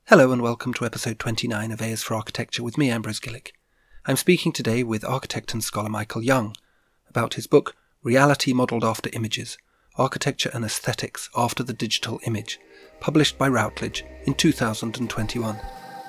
Hello and welcome to episode 29 of A is for Architecture with me, Ambrose Gillick. I'm speaking today with architect and scholar Michael Young about his book Reality Modelled After Images, Architecture and Aesthetics After the Digital Image, published by Routledge in 2021.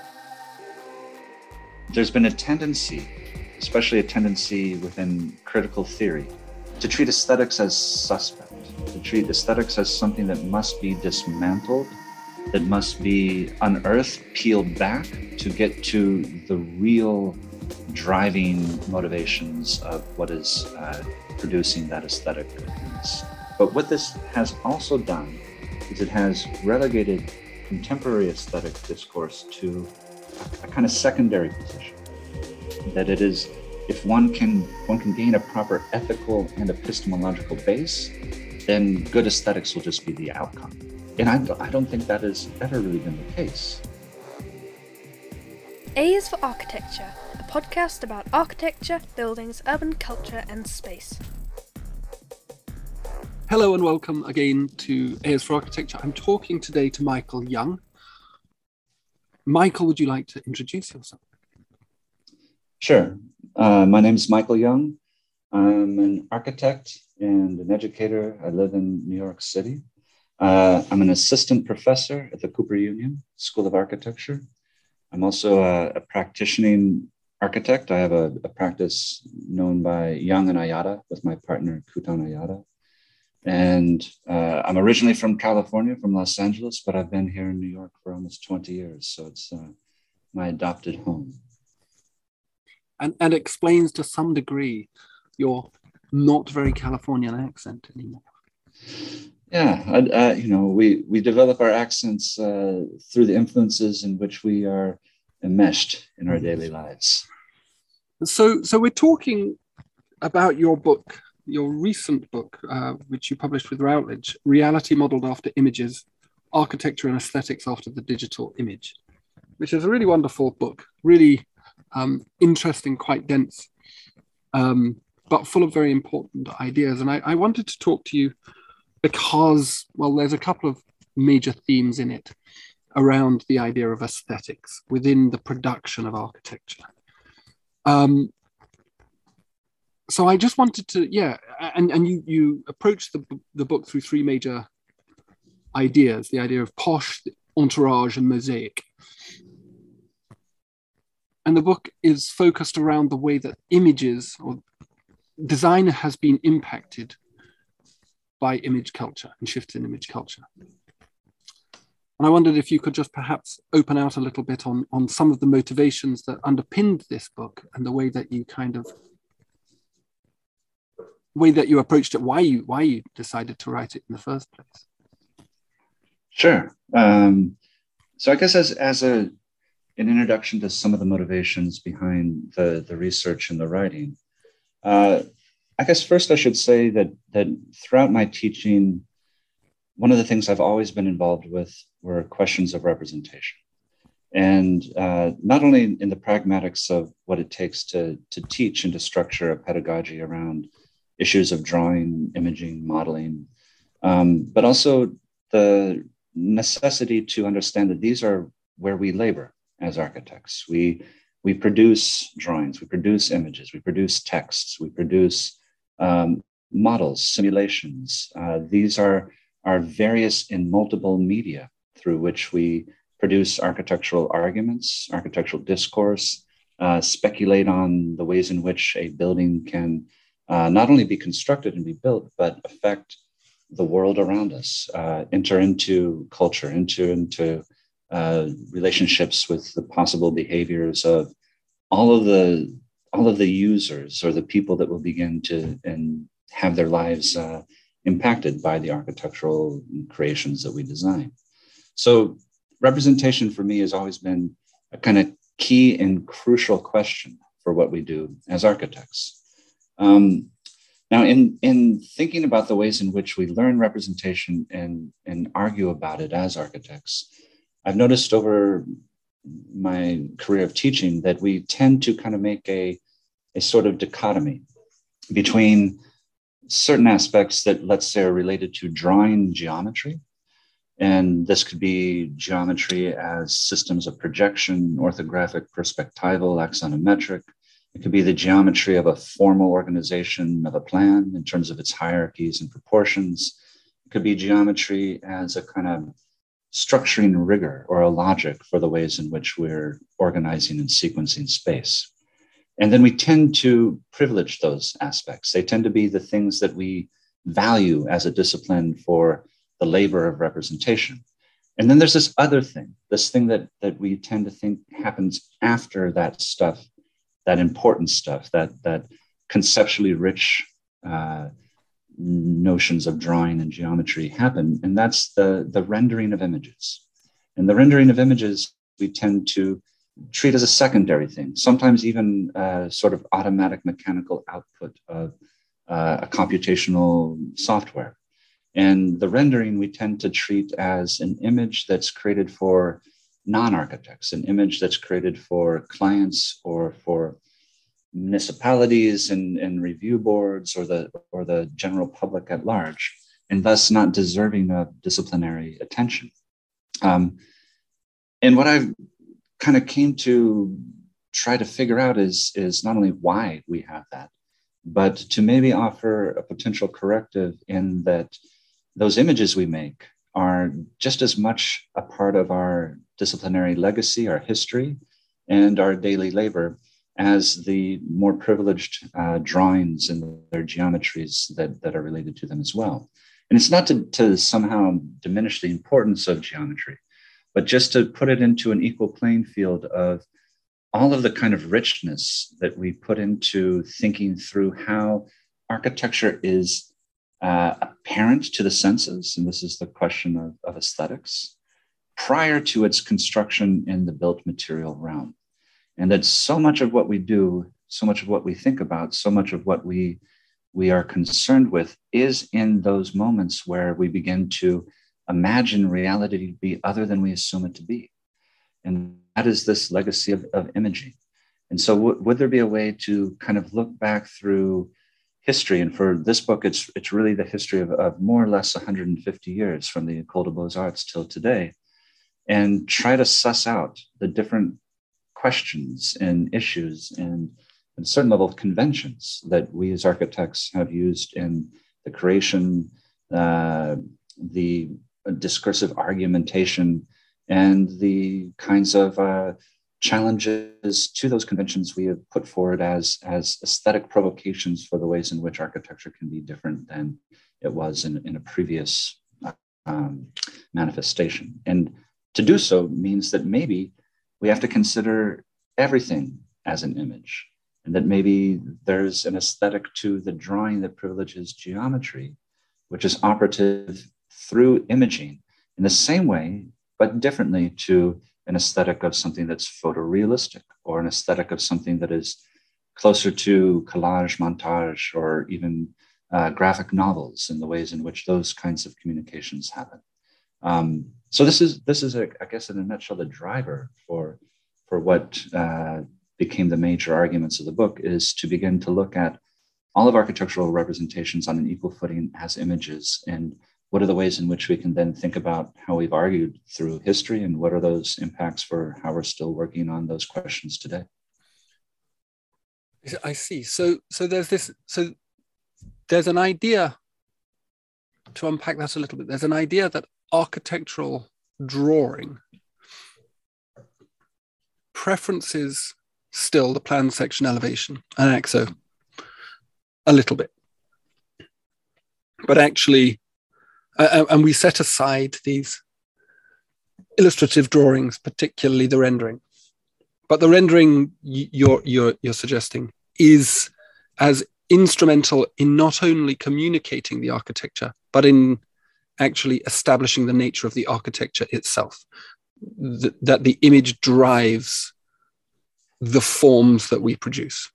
There's been a tendency, especially a tendency within critical theory, to treat aesthetics as suspect, to treat aesthetics as something that must be dismantled, that must be unearthed, peeled back to get to the real driving motivations of what is producing that aesthetic piece. But what this has also done is it has relegated contemporary aesthetic discourse to a kind of secondary position. That it is, if one can gain a proper ethical and epistemological base, then good aesthetics will just be the outcome. And I don't think that has ever really been the case. A is for Architecture, a podcast about architecture, buildings, urban culture and space. Hello and welcome again to A is for Architecture. I'm talking today to Michael Young. Michael, would you like to introduce yourself? Sure. My name is Michael Young. I'm an architect and an educator. I live in New York City. I'm an assistant professor at the Cooper Union School of Architecture. I'm also a practicing architect. I have a practice known by Young and Ayada with my partner, Kutan Ayada. And I'm originally from California, from Los Angeles, but I've been here in New York for almost 20 years. So it's my adopted home. And explains to some degree your not very Californian accent anymore. Yeah, we develop our accents through the influences in which we are enmeshed in our daily lives. So we're talking about your book, your recent book, which you published with Routledge, Reality Modelled After Images, Architecture and Aesthetics After the Digital Image, which is a really wonderful book, really interesting, quite dense, but full of very important ideas. And I wanted to talk to you because, well, there's a couple of major themes in it around the idea of aesthetics within the production of architecture. So I just wanted to, and you approach the book through three major ideas, the idea of posh, entourage, and mosaic. And the book is focused around the way that images or design has been impacted by image culture and shifts in image culture. And I wondered if you could just perhaps open out a little bit on some of the motivations that underpinned this book and the way that you approached it, why you decided to write it in the first place. Sure. So I guess as an introduction to some of the motivations behind the research and the writing, I guess first I should say that throughout my teaching, one of the things I've always been involved with were questions of representation. And not only in the pragmatics of what it takes to teach and to structure a pedagogy around issues of drawing, imaging, modeling, but also the necessity to understand that these are where we labor as architects. We produce drawings, we produce images, we produce texts, we produce models, simulations. These are various in multiple media through which we produce architectural arguments, architectural discourse, speculate on the ways in which a building can not only be constructed and be built, but affect the world around us, enter into culture, enter into relationships with the possible behaviors of all of the users or the people that will begin to and have their lives impacted by the architectural creations that we design. So representation for me has always been a kind of key and crucial question for what we do as architects. Now, in thinking about the ways in which we learn representation and argue about it as architects, I've noticed over my career of teaching that we tend to kind of make a sort of dichotomy between certain aspects that, let's say, are related to drawing geometry And this could be geometry as systems of projection, orthographic, perspectival, axonometric. It could be the geometry of a formal organization of a plan in terms of its hierarchies and proportions. It could be geometry as a kind of structuring rigor or a logic for the ways in which we're organizing and sequencing space. And then we tend to privilege those aspects. They tend to be the things that we value as a discipline for the labor of representation. And then there's this other thing, this thing that we tend to think happens after that stuff, that important stuff, that conceptually rich notions of drawing and geometry happen. And that's the rendering of images. And the rendering of images, we tend to treat as a secondary thing, sometimes even sort of automatic mechanical output of a computational software. And the rendering we tend to treat as an image that's created for non-architects, an image that's created for clients or for municipalities and review boards or the general public at large, and thus not deserving of disciplinary attention. And what I've kind of came to try to figure out is not only why we have that, but to maybe offer a potential corrective in that those images we make are just as much a part of our disciplinary legacy, our history, and our daily labor as the more privileged drawings and their geometries that are related to them as well. And it's not to somehow diminish the importance of geometry, but just to put it into an equal playing field of all of the kind of richness that we put into thinking through how architecture is apparent to the senses, and this is the question of aesthetics, prior to its construction in the built material realm. And that so much of what we do, so much of what we think about, so much of what we are concerned with is in those moments where we begin to imagine reality to be other than we assume it to be. And that is this legacy of imaging. And so would there be a way to kind of look back through history? And for this book, it's really the history of more or less 150 years from the École des Beaux-Arts till today, and try to suss out the different questions and issues and a certain level of conventions that we as architects have used in the creation, the discursive argumentation, and the kinds of challenges to those conventions we have put forward as aesthetic provocations for the ways in which architecture can be different than it was in a previous manifestation. And to do so means that maybe we have to consider everything as an image, and that maybe there's an aesthetic to the drawing that privileges geometry, which is operative through imaging in the same way, but differently to an aesthetic of something that's photorealistic, or an aesthetic of something that is closer to collage, montage, or even graphic novels in the ways in which those kinds of communications happen. So this is I guess, in a nutshell, the driver for what became the major arguments of the book, is to begin to look at all of architectural representations on an equal footing as images, and what are the ways in which we can then think about how we've argued through history, and what are those impacts for how we're still working on those questions today? I see. So there's an idea, to unpack that a little bit, there's an idea that architectural drawing preferences still the plan, section, elevation, and AXO a little bit. But actually, and we set aside these illustrative drawings, particularly the rendering. But the rendering you're suggesting is as instrumental in not only communicating the architecture, but in actually establishing the nature of the architecture itself. That the image drives the forms that we produce.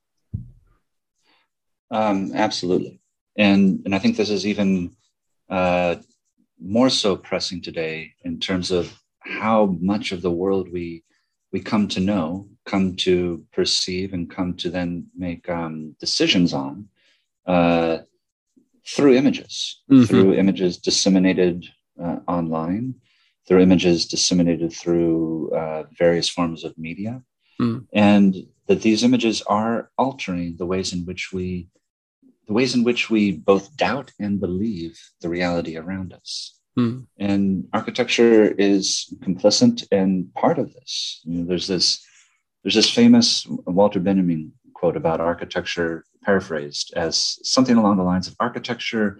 Absolutely. And I think this is even more so pressing today in terms of how much of the world we come to know, come to perceive, and come to then make decisions on through images, through images disseminated online, they're images disseminated through various forms of media, and that these images are altering the ways in which we both doubt and believe the reality around us. And architecture is complicit and part of this. There's this famous Walter Benjamin quote about architecture, paraphrased as something along the lines of architecture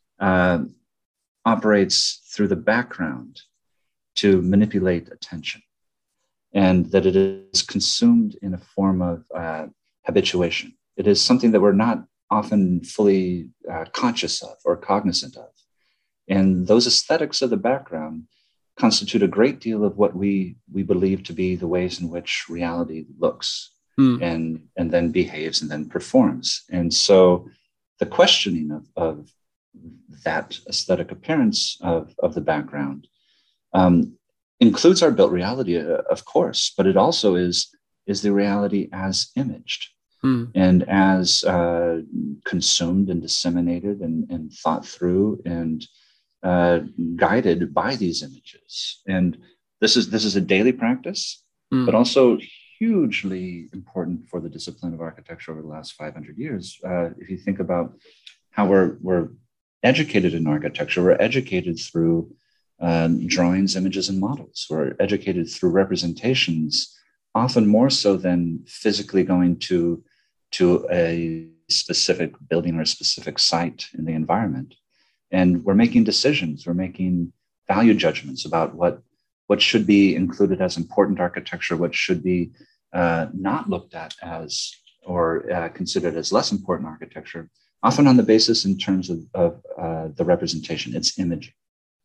operates through the background to manipulate attention, and that it is consumed in a form of habituation. It is something that we're not often fully conscious of or cognizant of. And those aesthetics of the background constitute a great deal of what we believe to be the ways in which reality looks and then behaves and then performs. And so the questioning of that aesthetic appearance of the background includes our built reality, of course, but it also is the reality as imaged and as consumed and disseminated and thought through and guided by these images. And this is a daily practice, but also hugely important for the discipline of architecture over the last 500 years. If you think about how we're educated in architecture, we're educated through drawings, images, and models. We're educated through representations, often more so than physically going to a specific building or a specific site in the environment. And we're making decisions, we're making value judgments about what should be included as important architecture, what should be not looked at as or considered as less important architecture, often on the basis in terms of the representation, its imaging.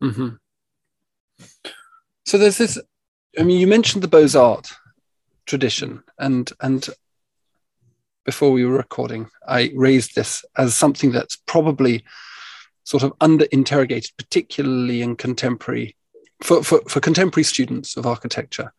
So there's this, I mean, you mentioned the Beaux-Arts tradition, and before we were recording, I raised this as something that's probably sort of under-interrogated, particularly in contemporary, for contemporary students of architecture.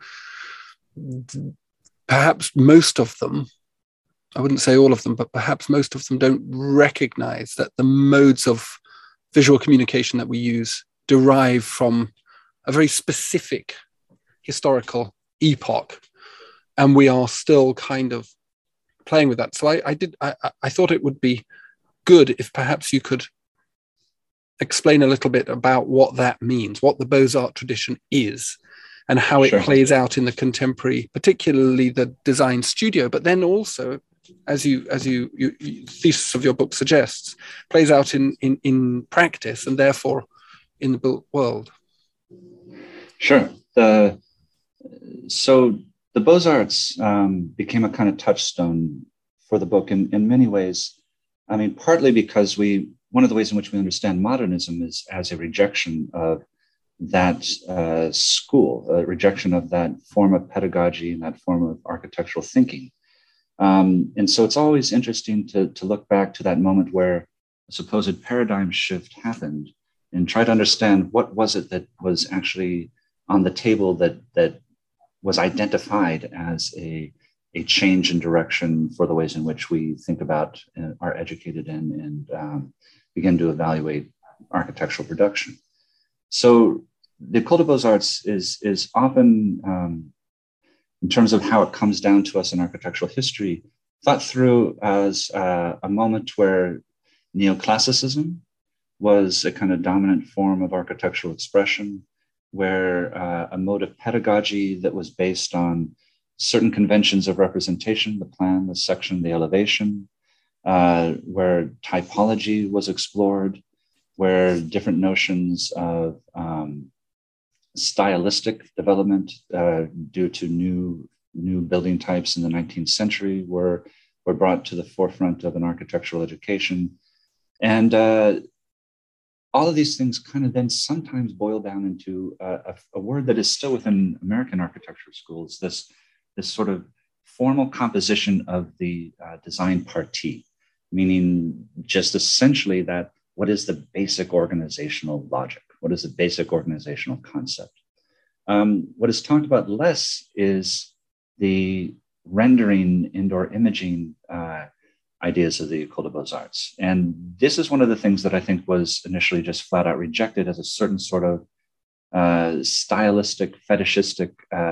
Perhaps most of them, I wouldn't say all of them, but perhaps most of them don't recognize that the modes of visual communication that we use derive from a very specific historical epoch, and we are still kind of playing with that. So I thought it would be good if perhaps you could explain a little bit about what that means, what the Beaux-Arts tradition is, and how it plays out in the contemporary, particularly the design studio, but then also, as you thesis of your book suggests, plays out in practice and therefore in the built world. Sure. So the Beaux-Arts became a kind of touchstone for the book in many ways. I mean, partly because one of the ways in which we understand modernism is as a rejection of that school, a rejection of that form of pedagogy and that form of architectural thinking. And so it's always interesting to look back to that moment where a supposed paradigm shift happened and try to understand what was it that was actually on the table that was identified as a change in direction for the ways in which we think about, are educated in, and begin to evaluate architectural production. So the École des Beaux-Arts is often, in terms of how it comes down to us in architectural history, thought through as a moment where neoclassicism was a kind of dominant form of architectural expression, where a mode of pedagogy that was based on certain conventions of representation, the plan, the section, the elevation, where typology was explored, where different notions of stylistic development due to new building types in the 19th century were brought to the forefront of an architectural education. And all of these things kind of then sometimes boil down into a word that is still within American architecture schools, this sort of formal composition of the design partie, meaning just essentially that what is the basic organizational logic? What is the basic organizational concept? What is talked about less is the rendering indoor imaging ideas of the École des Beaux-Arts. And this is one of the things that I think was initially just flat out rejected as a certain sort of stylistic, fetishistic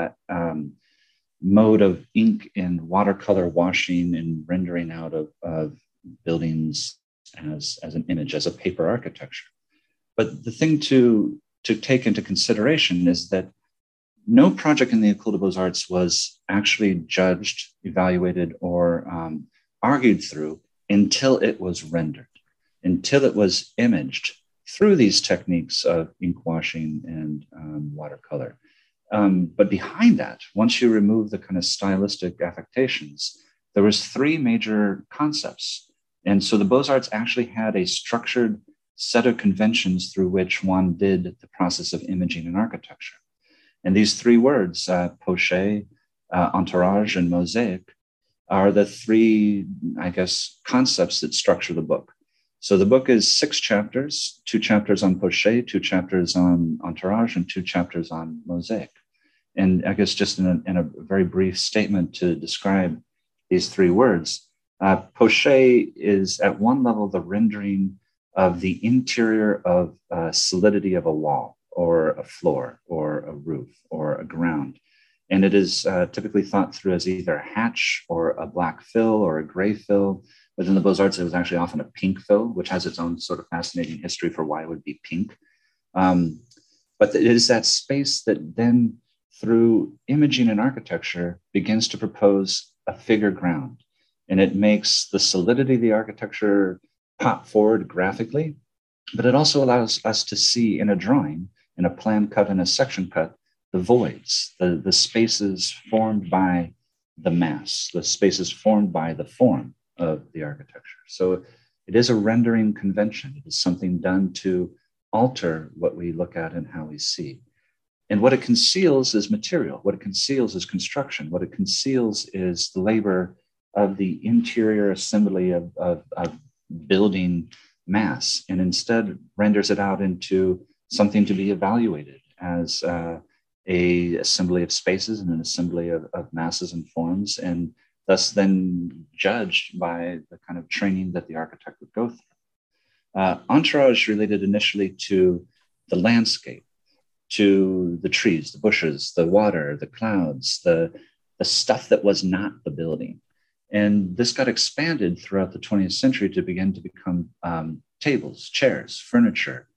mode of ink and watercolor washing and rendering out of buildings as an image, as a paper architecture. But the thing to take into consideration is that no project in the École des Beaux-Arts was actually judged, evaluated, or argued through until it was rendered, until it was imaged through these techniques of ink washing and watercolor. But behind that, once you remove the kind of stylistic affectations, there was three major concepts. And so the Beaux-Arts actually had a structured set of conventions through which one did the process of imaging in architecture. And these three words, pochet, entourage, and mosaic, are the three, I guess, concepts that structure the book. So the book is 6 chapters, 2 chapters on pochet, 2 chapters on entourage, and 2 chapters on mosaic. And I guess just in a very brief statement to describe these three words, pochet is at one level the rendering of the interior of solidity of a wall or a floor or a roof or a ground. And it is typically thought through as either a hatch or a black fill or a gray fill. Within the Beaux-Arts, it was actually often a pink fill, which has its own sort of fascinating history for why it would be pink. But it is that space that then, through imaging and architecture, begins to propose a figure ground. And it makes the solidity of the architecture pop forward graphically, but it also allows us to see in a drawing, in a plan cut and a section cut, the voids, the spaces formed by the mass, the spaces formed by the form of the architecture. So it is a rendering convention. It is something done to alter what we look at and how we see. And what it conceals is material. What it conceals is construction. What it conceals is the labor of the interior assembly of building mass, and instead renders it out into something to be evaluated as a assembly of spaces and an assembly of masses and forms, and thus then judged by the kind of training that the architect would go through. Entourage related initially to the landscape, to the trees, the bushes, the water, the clouds, the stuff that was not the building. And this got expanded throughout the 20th century to begin to become tables, chairs, furniture,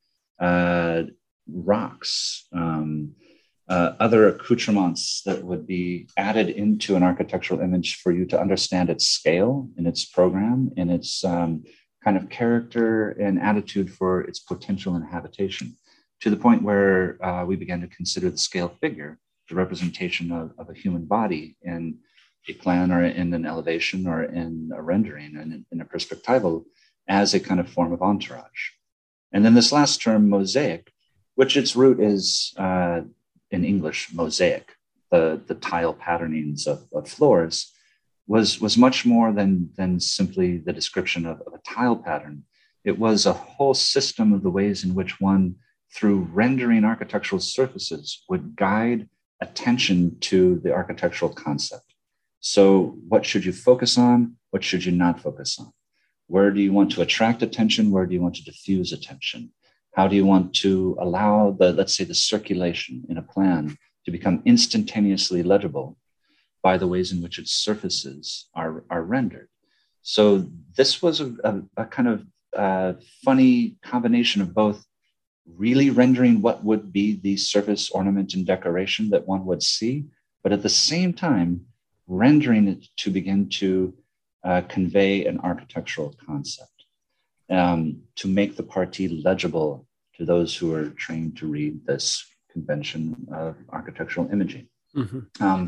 rocks, other accoutrements that would be added into an architectural image for you to understand its scale and its program and its kind of character and attitude for its potential and habitation, to the point where we began to consider the scale figure, the representation of a human body in a plan or in an elevation or in a rendering and in a perspectival, as a kind of form of entourage. And then this last term, mosaic, which its root is in English, mosaic, the tile patternings of floors, was much more than simply the description of a tile pattern. It was a whole system of the ways in which one, through rendering architectural surfaces, would guide attention to the architectural concept. So what should you focus on? What should you not focus on? Where do you want to attract attention? Where do you want to diffuse attention? How do you want to allow let's say the circulation in a plan to become instantaneously legible by the ways in which its surfaces are rendered? So this was a kind of funny combination of both really rendering what would be the surface ornament and decoration that one would see, but at the same time, rendering it to begin to convey an architectural concept, to make the partie legible to those who are trained to read this convention of architectural imaging. Mm-hmm.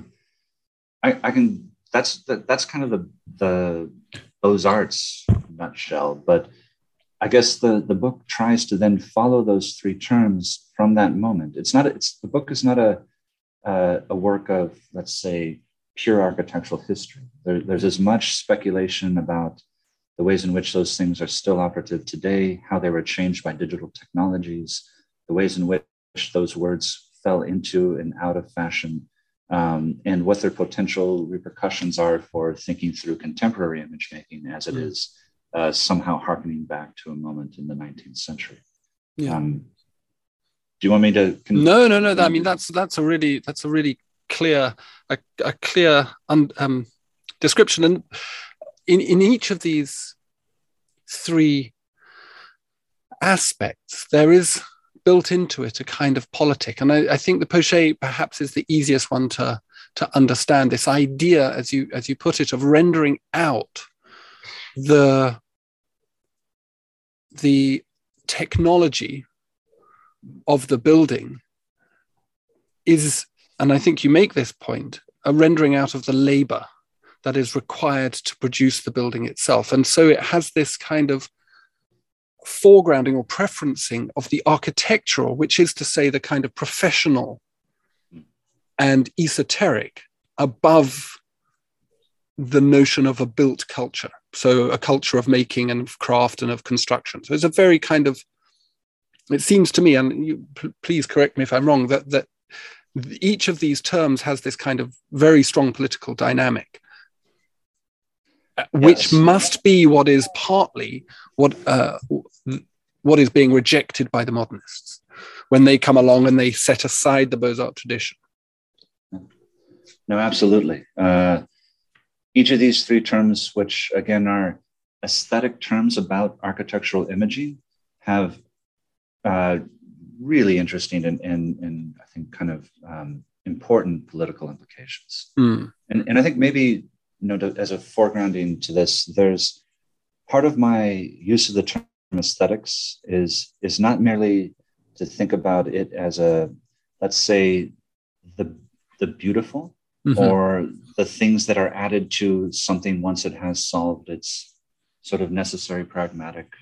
That's kind of the Beaux-Arts nutshell, but I guess the book tries to then follow those three terms from that moment. The book is not a work of, let's say, pure architectural history. There's as much speculation about the ways in which those things are still operative today, how they were changed by digital technologies, the ways in which those words fell into and out of fashion, and what their potential repercussions are for thinking through contemporary image making as it is somehow harkening back to a moment in the 19th century. Yeah. Do you want me to? No. I mean, that's a really clear description, and in each of these three aspects, there is built into it a kind of politic, and I think the Pochet perhaps is the easiest one to understand. This idea, as you put it, of rendering out the technology of the building is, and I think you make this point, a rendering out of the labor that is required to produce the building itself. And so it has this kind of foregrounding or preferencing of the architectural, which is to say the kind of professional and esoteric, above the notion of a built culture. So a culture of making and of craft and of construction. So it's a very kind of, it seems to me, and you please correct me if I'm wrong, that each of these terms has this kind of very strong political dynamic, which must be what is partly what is being rejected by the modernists when they come along and they set aside the Beaux-Arts tradition. No, absolutely. Each of these three terms, which again are aesthetic terms about architectural imaging, have really interesting and I think kind of important political implications. And I think maybe, as a foregrounding to this, there's part of my use of the term aesthetics is not merely to think about it as let's say, the beautiful, or the things that are added to something once it has solved its sort of necessary pragmatic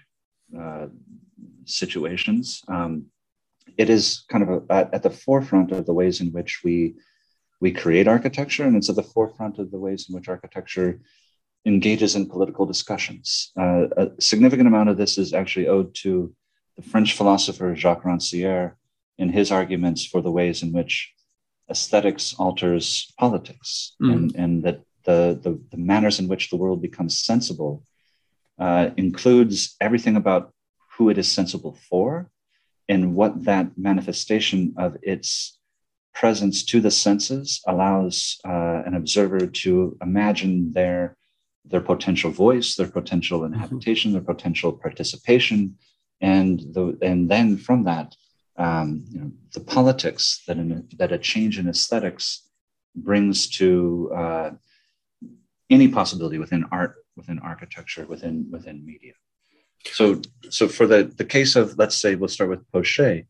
situations. It is kind of at the forefront of the ways in which we create architecture, and it's at the forefront of the ways in which architecture engages in political discussions. A significant amount of this is actually owed to the French philosopher Jacques Rancière in his arguments for the ways in which aesthetics alters politics, and that the manners in which the world becomes sensible includes everything about who it is sensible for and what that manifestation of its presence to the senses allows an observer to imagine their potential voice, their potential inhabitation, their potential participation, and then from that, the politics that a change in aesthetics brings to any possibility within art, within architecture, within media. So for the case of, let's say, we'll start with Pochet.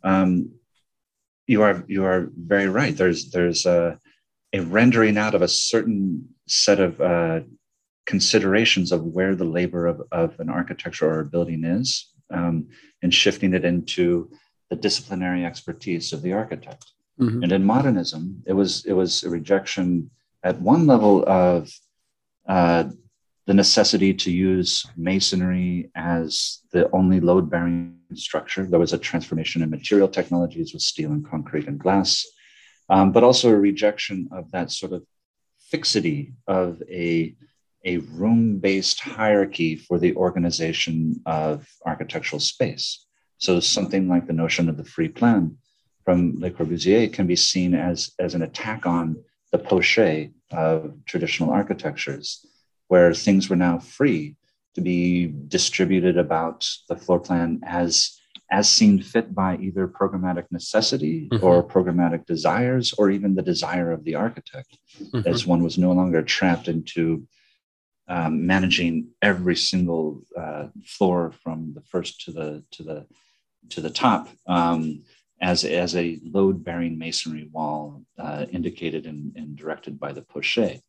You are very right. There's a rendering out of a certain set of considerations of where the labor of an architecture or a building is, and shifting it into the disciplinary expertise of the architect. And in modernism, it was a rejection at one level of the necessity to use masonry as the only load-bearing structure. There was a transformation in material technologies with steel and concrete and glass, but also a rejection of that sort of fixity of a room-based hierarchy for the organization of architectural space. So something like the notion of the free plan from Le Corbusier can be seen as an attack on the Pochet of traditional architectures, where things were now free to be distributed about the floor plan as seen fit by either programmatic necessity or programmatic desires, or even the desire of the architect, as one was no longer trapped into managing every single floor from the first to the top as a load-bearing masonry wall, indicated and directed by the Pochet.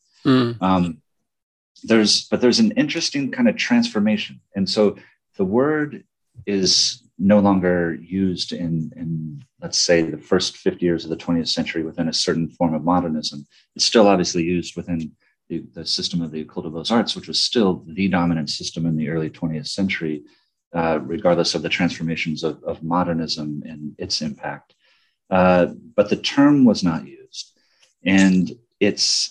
There's an interesting kind of transformation, and so the word is no longer used in let's say the first 50 years of the 20th century within a certain form of modernism. It's still obviously used within the system of the École des Beaux-Arts, which was still the dominant system in the early 20th century, regardless of the transformations of modernism and its impact. But the term was not used, and its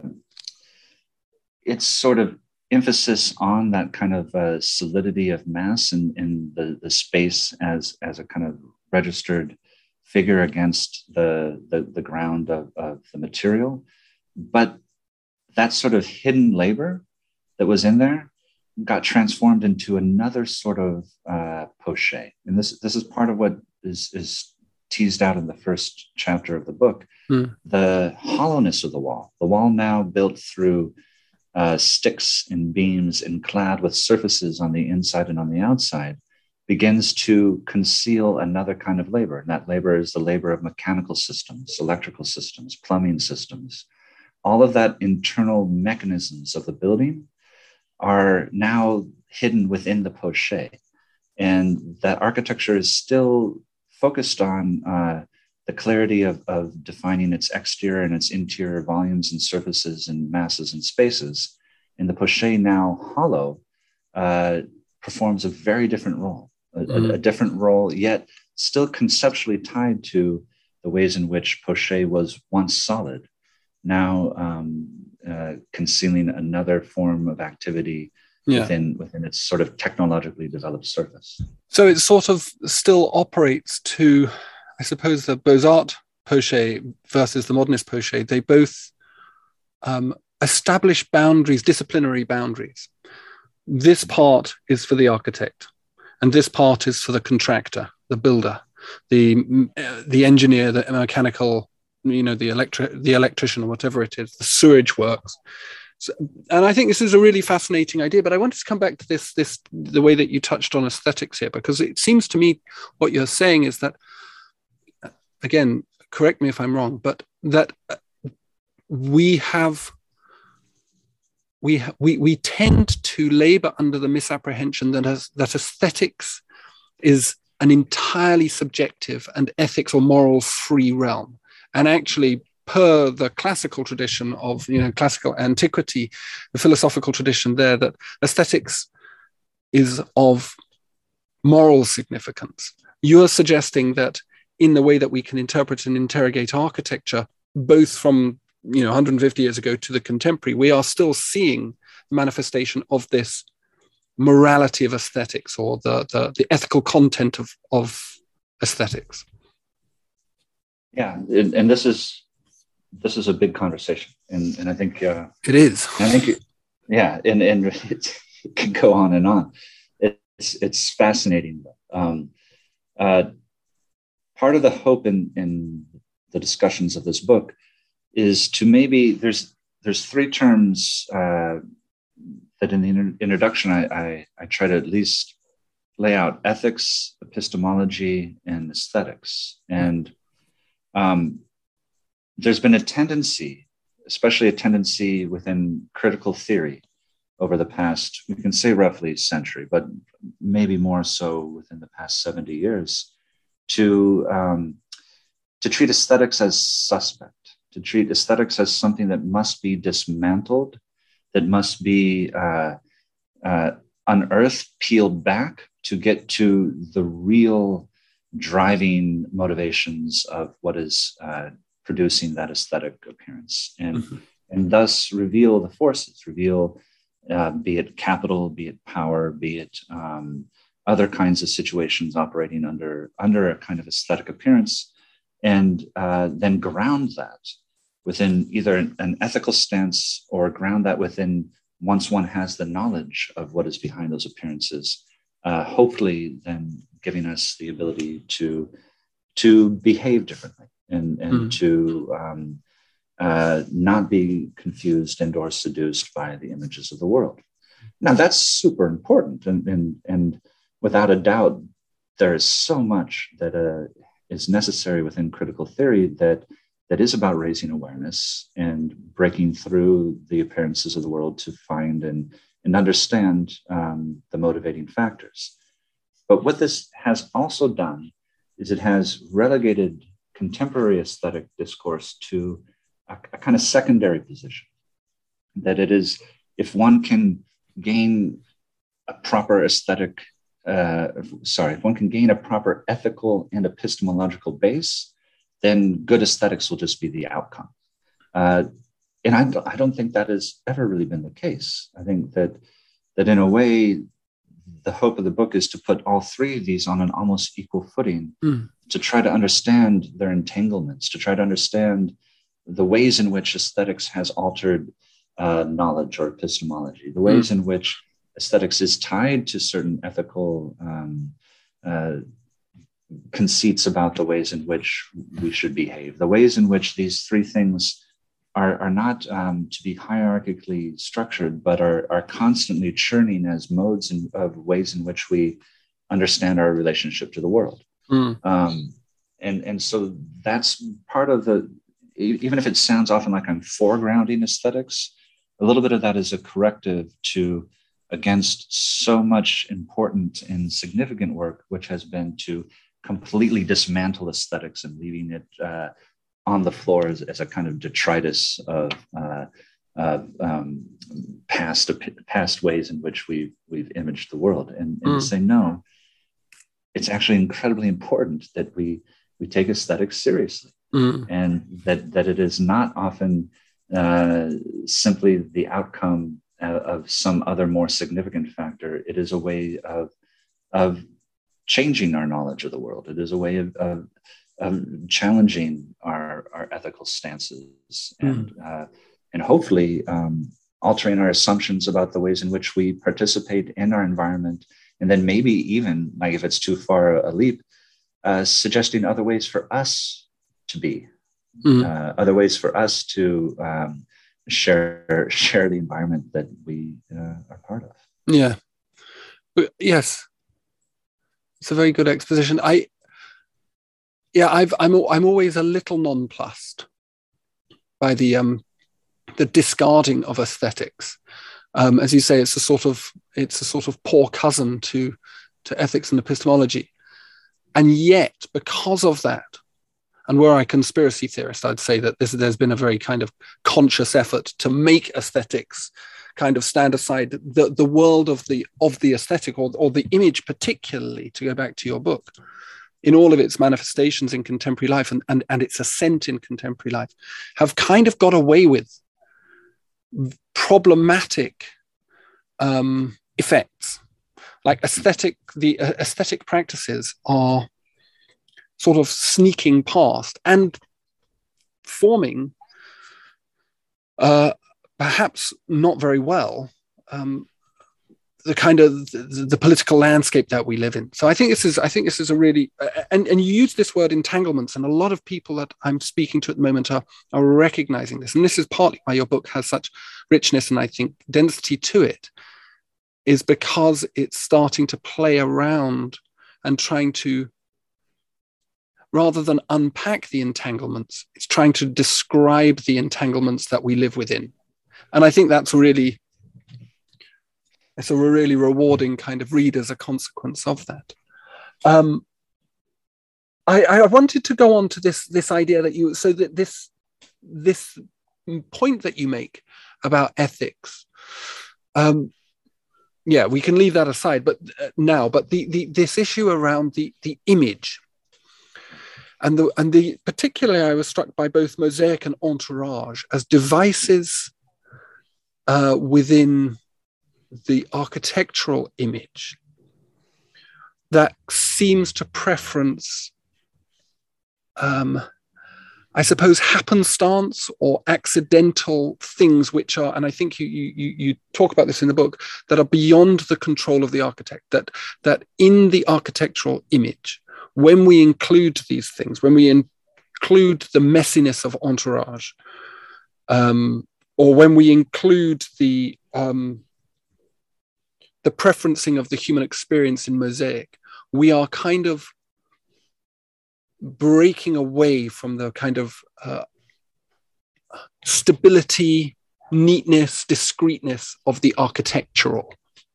sort of emphasis on that kind of solidity of mass and the space as a kind of registered figure against the ground of the material. But that sort of hidden labor that was in there got transformed into another sort of poche. And this is part of what is teased out in the first chapter of the book, the hollowness of the wall now built through sticks and beams and clad with surfaces on the inside and on the outside, begins to conceal another kind of labor. And that labor is the labor of mechanical systems, electrical systems, plumbing systems. All of that internal mechanisms of the building are now hidden within the poche. And that architecture is still focused on the clarity of defining its exterior and its interior volumes and surfaces and masses and spaces. And the poche, now hollow, performs a very different role, a different role, yet still conceptually tied to the ways in which poche was once solid, now concealing another form of activity within its sort of technologically developed surface. So it sort of still operates to, I suppose, the Beaux-Arts poche versus the modernist poche. They both establish boundaries, disciplinary boundaries. This part is for the architect, and this part is for the contractor, the builder, the engineer, the mechanical, the electrician, or whatever it is, the sewage works. So, and I think this is a really fascinating idea, but I wanted to come back to the way that you touched on aesthetics here, because it seems to me what you're saying is that, again, correct me if I'm wrong, but that we tend to labor under the misapprehension that aesthetics is an entirely subjective and ethics or moral free realm. And actually, per the classical tradition of classical antiquity, the philosophical tradition there, that aesthetics is of moral significance. You're suggesting that in the way that we can interpret and interrogate architecture, both from 150 years ago to the contemporary, we are still seeing the manifestation of this morality of aesthetics, or the ethical content of aesthetics. Yeah, and this is a big conversation, and I think it is. I think and it can go on and on. It's fascinating. Part of the hope in the discussions of this book is to maybe there's three terms that in the introduction I try to at least lay out: ethics, epistemology, and aesthetics. And there's been a tendency, especially a tendency within critical theory over the past, we can say roughly century, but maybe more so within the past 70 years, to treat aesthetics as suspect, to treat aesthetics as something that must be dismantled, that must be unearthed, peeled back to get to the real driving motivations of what is producing that aesthetic appearance, and thus reveal the forces, be it capital, be it power, be it other kinds of situations operating under a kind of aesthetic appearance, and then ground that within either an ethical stance, or ground that within, once one has the knowledge of what is behind those appearances, hopefully then giving us the ability to behave differently and to not be confused and or seduced by the images of the world. Now, that's super important, and without a doubt, there is so much that is necessary within critical theory that is about raising awareness and breaking through the appearances of the world to find and understand the motivating factors. But what this has also done is it has relegated contemporary aesthetic discourse to a kind of secondary position. That it is, if one can gain a proper aesthetic, if one can gain a proper ethical and epistemological base, then good aesthetics will just be the outcome. And I don't think that has ever really been the case. I think that in a way, the hope of the book is to put all three of these on an almost equal footing to try to understand their entanglements, to try to understand the ways in which aesthetics has altered knowledge or epistemology, the ways in which aesthetics is tied to certain ethical conceits about the ways in which we should behave, the ways in which these three things are not to be hierarchically structured, but are constantly churning as modes of ways in which we understand our relationship to the world. And so that's part of the, even if it sounds often like I'm foregrounding aesthetics, a little bit of that is a corrective against so much important and significant work, which has been to completely dismantle aesthetics and leaving it on the floor as a kind of detritus of past ways in which we've imaged the world, and say, no, it's actually incredibly important that we take aesthetics seriously, and that it is not often simply the outcome of some other more significant factor. It is a way of changing our knowledge of the world. It is a way of challenging our ethical stances and hopefully altering our assumptions about the ways in which we participate in our environment. And then maybe even, like if it's too far a leap, suggesting other ways for us to be, other ways for us to share the environment that we are part of. Yeah. Yes. It's a very good exposition. I'm always a little nonplussed by the discarding of aesthetics. As you say, it's a sort of poor cousin to ethics and epistemology. And yet, because of that, and were I a conspiracy theorist, I'd say that there's been a very kind of conscious effort to make aesthetics kind of stand aside the world of the aesthetic or the image, particularly, to go back to your book, in all of its manifestations in contemporary life and its ascent in contemporary life, have kind of got away with problematic effects. Like the aesthetic practices are sort of sneaking past and forming, perhaps not very well, the kind of the political landscape that we live in. So I think this is a really, and you use this word entanglements, and a lot of people that I'm speaking to at the moment are recognizing this. And this is partly why your book has such richness and I think density to it, is because it's starting to play around and trying to, rather than unpack the entanglements, it's trying to describe the entanglements that we live within. And I think it's a really rewarding kind of read as a consequence of that. I wanted to go on to this idea that this point that you make about ethics. We can leave that aside, but this issue around the image. And particularly, I was struck by both Mosaic and Entourage as devices within the architectural image that seems to preference, I suppose, happenstance or accidental things which are, and I think you talk about this in the book, that are beyond the control of the architect, that in the architectural image, when we include these things, when we include the messiness of Entourage, or when we include the preferencing of the human experience in Mosaic, we are kind of breaking away from the kind of stability, neatness, discreteness of the architectural.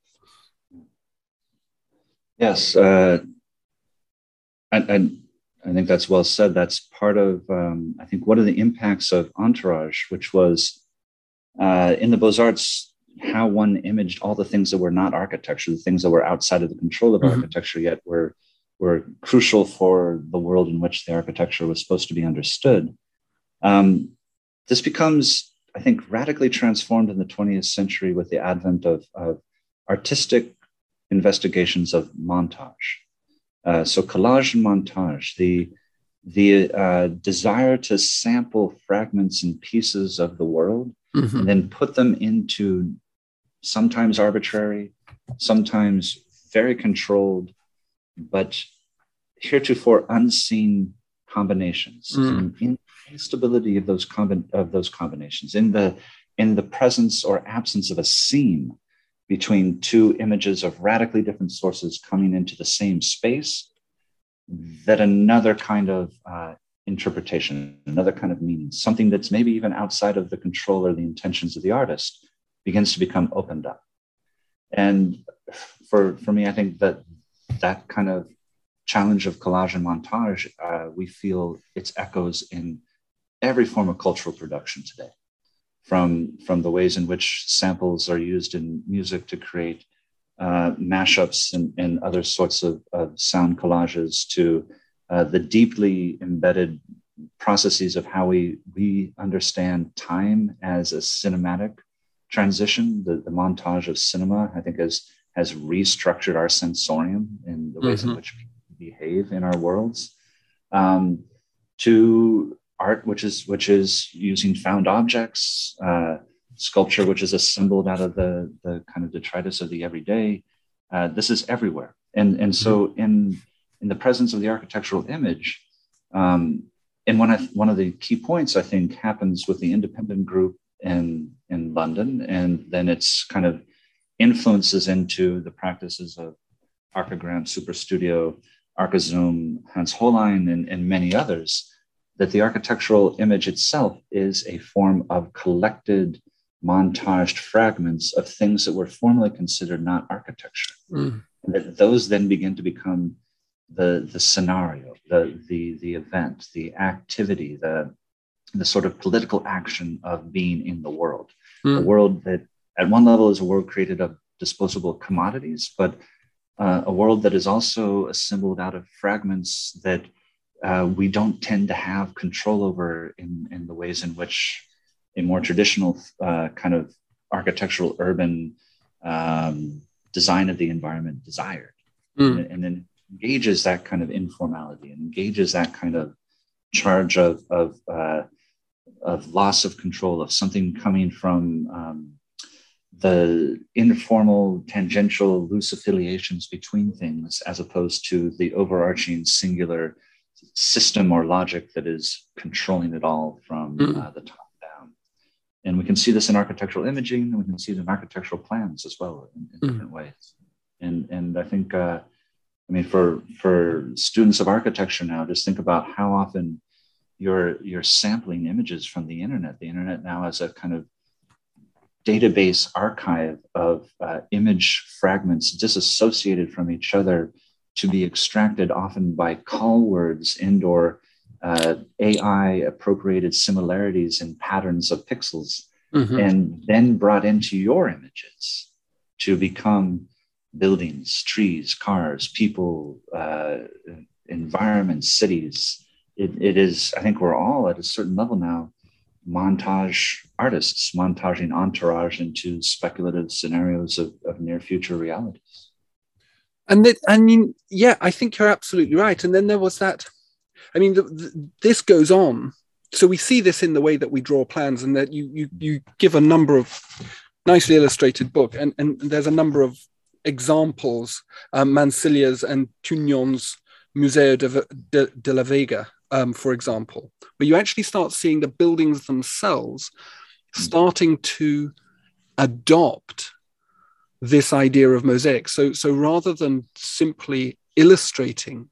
Yes, I think that's well said. That's part of, I think, one of the impacts of Entourage, which was in the Beaux-Arts, how one imaged all the things that were not architecture, the things that were outside of the control of architecture, yet were crucial for the world in which the architecture was supposed to be understood. This becomes, I think, radically transformed in the 20th century with the advent of artistic investigations of montage. So collage and montage, the desire to sample fragments and pieces of the world and then put them into sometimes arbitrary, sometimes very controlled, but heretofore unseen combinations, and in the instability of those combinations, in the presence or absence of a seam between two images of radically different sources coming into the same space, that another kind of interpretation, another kind of meaning, something that's maybe even outside of the control or the intentions of the artist, begins to become opened up. And for me, I think that kind of challenge of collage and montage, we feel its echoes in every form of cultural production today, from the ways in which samples are used in music to create mashups and other sorts of sound collages, to the deeply embedded processes of how we understand time as a cinematic transition. The montage of cinema, I think, has restructured our sensorium in the ways in which people behave in our worlds, to art, which is using found objects, sculpture, which is assembled out of the kind of detritus of the everyday. This is everywhere. And so in the presence of the architectural image, and one of the key points, I think, happens with the independent group in London, and then it's kind of influences into the practices of Archigram, Superstudio, Archizoom, Hans Hollein, and many others, that the architectural image itself is a form of collected, montaged fragments of things that were formerly considered not architecture. And that those then begin to become the scenario, the event, the activity, the sort of political action of being in the world. A world that at one level is a world created of disposable commodities, but a world that is also assembled out of fragments that we don't tend to have control over in the ways in which a more traditional kind of architectural urban design of the environment desired. And then engages that kind of informality and engages that kind of charge of loss of control, of something coming from the informal, tangential, loose affiliations between things, as opposed to the overarching singular system or logic that is controlling it all from the top down. And we can see this in architectural imaging, and we can see it in architectural plans as well in different ways. And I think, I mean, for students of architecture now, just think about how often you're sampling images from the internet. The internet now has a kind of database archive of image fragments disassociated from each other, to be extracted often by call words and/or AI appropriated similarities and patterns of pixels, and then brought into your images to become buildings, trees, cars, people, environments, cities. It is, I think we're all at a certain level now, montage artists, montaging entourage into speculative scenarios of near future realities. And that, I mean, yeah, I think you're absolutely right. And then there was that, I mean, this goes on. So we see this in the way that we draw plans, and that you give a number of nicely illustrated book, and there's a number of examples, Mansilia's and Tugnon's Museo de la Vega, for example, where you actually start seeing the buildings themselves starting to adopt this idea of mosaic. So rather than simply illustrating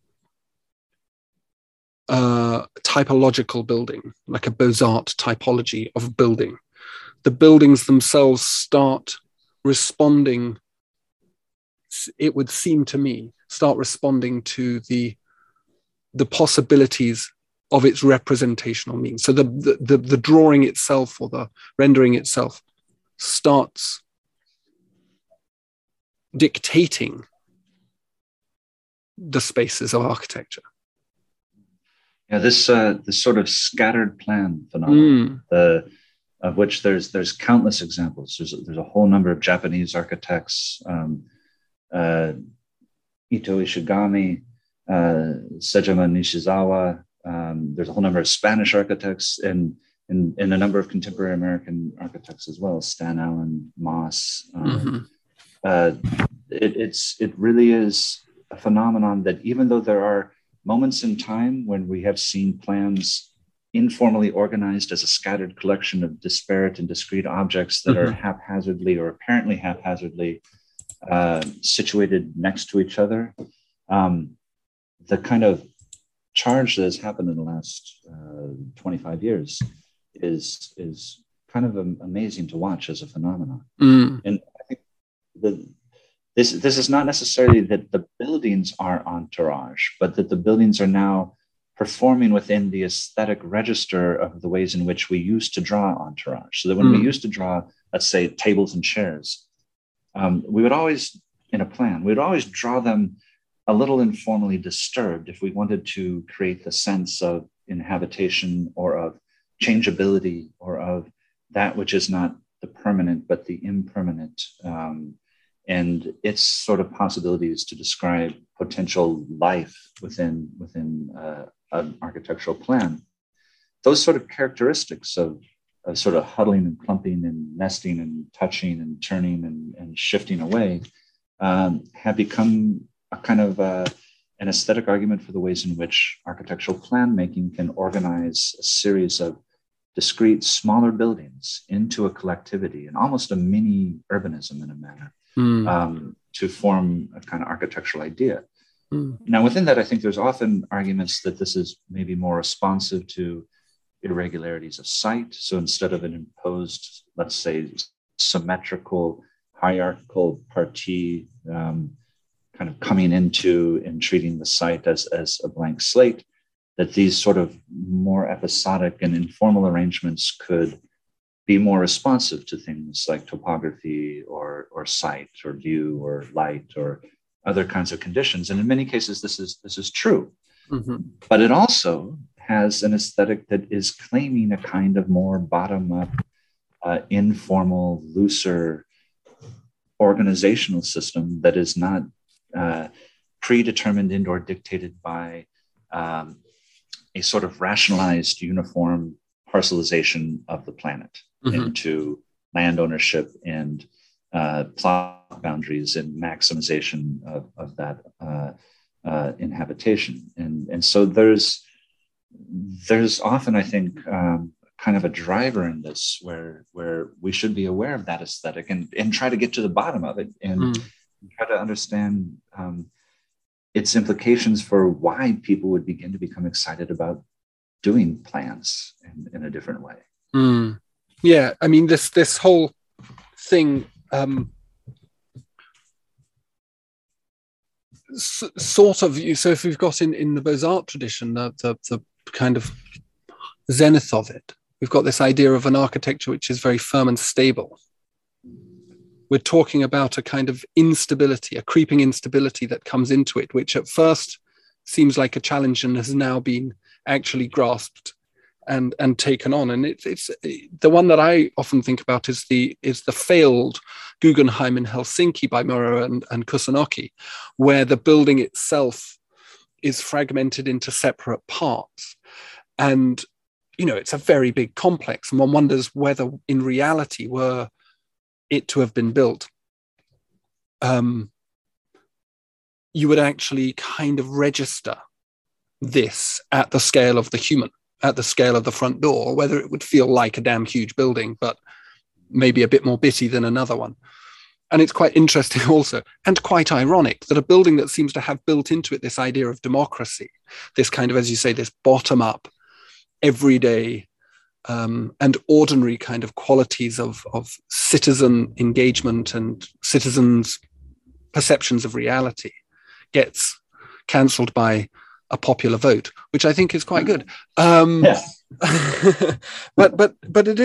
typological building, like a Beaux-Arts typology of building, the buildings themselves start responding, it would seem to me, start responding to the possibilities of its representational means. So the drawing itself, or the rendering itself, starts dictating the spaces of architecture. Yeah, this sort of scattered plan phenomenon, of which there's countless examples. There's a whole number of Japanese architects, Ito Ishigami, Sejima Nishizawa. There's a whole number of Spanish architects and a number of contemporary American architects as well, Stan Allen, Moss. It really is a phenomenon that even though there are moments in time when we have seen plans informally organized as a scattered collection of disparate and discrete objects that are haphazardly or apparently haphazardly situated next to each other, the kind of charge that has happened in the last 25 years is kind of amazing to watch as a phenomenon. And I think this is not necessarily that the buildings are entourage, but that the buildings are now performing within the aesthetic register of the ways in which we used to draw entourage. So that when we used to draw, let's say, tables and chairs, we would always, in a plan, we'd always draw them a little informally disturbed if we wanted to create the sense of inhabitation or of changeability or of that which is not the permanent, but the impermanent. And its sort of possibilities to describe potential life within an architectural plan. Those sort of characteristics of sort of huddling and clumping and nesting and touching and turning and shifting away have become a kind of an aesthetic argument for the ways in which architectural plan making can organize a series of discrete, smaller buildings into a collectivity and almost a mini urbanism in a manner. To form a kind of architectural idea. Now, within that, I think there's often arguments that this is maybe more responsive to irregularities of site. So instead of an imposed, let's say, symmetrical, hierarchical partie kind of coming into and treating the site as a blank slate, that these sort of more episodic and informal arrangements could be more responsive to things like topography or sight or view or light or other kinds of conditions. And in many cases, this is true. But it also has an aesthetic that is claiming a kind of more bottom-up, informal, looser organizational system that is not predetermined and or dictated by a sort of rationalized, uniform parcelization of the planet into land ownership and plot boundaries and maximization of that inhabitation. And so there's often, I think, kind of a driver in this where we should be aware of that aesthetic and try to get to the bottom of it and try to understand its implications for why people would begin to become excited about doing plans in a different way. Yeah, I mean, this whole thing sort of, so if we've got in the Beaux-Arts tradition, the kind of zenith of it, we've got this idea of an architecture which is very firm and stable. We're talking about a kind of instability, a creeping instability that comes into it, which at first seems like a challenge and has now been actually grasped and taken on. And it's the one that I often think about is the failed Guggenheim in Helsinki by Muro and Kusunoki, where the building itself is fragmented into separate parts. And, you know, it's a very big complex. And one wonders whether in reality were it to have been built, you would actually kind of register this at the scale of the human, at the scale of the front door, whether it would feel like a damn huge building, but maybe a bit more bitty than another one. And it's quite interesting also, and quite ironic, that a building that seems to have built into it this idea of democracy, this kind of, as you say, this bottom-up, everyday and ordinary kind of qualities of citizen engagement and citizens' perceptions of reality, gets cancelled by a popular vote, which I think is quite good. Yes. but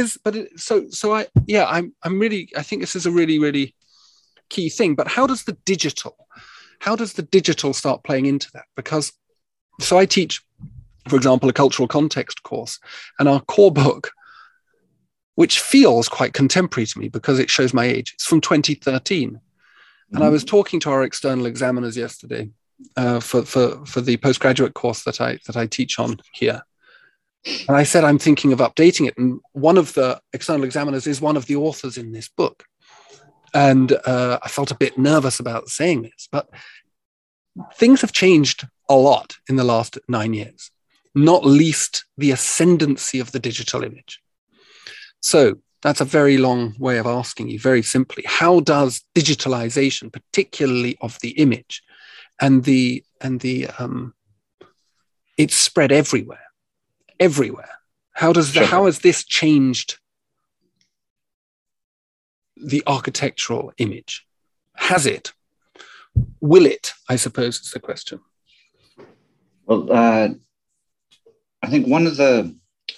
I'm really, I think this is a really, really key thing. But how does the digital start playing into that? Because, so I teach, for example, a cultural context course, and our core book, which feels quite contemporary to me because it shows my age, it's from 2013. And I was talking to our external examiners yesterday, for the postgraduate course that I teach on here. And I said, I'm thinking of updating it. And one of the external examiners is one of the authors in this book. And I felt a bit nervous about saying this, but things have changed a lot in the last 9 years, not least the ascendancy of the digital image. So that's a very long way of asking you, very simply, how does digitalization, particularly of the image, and it's spread everywhere. How has this changed the architectural image? Has it? Will it? I suppose is the question. Well, I think one of the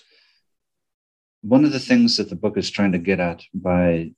things that the book is trying to get at by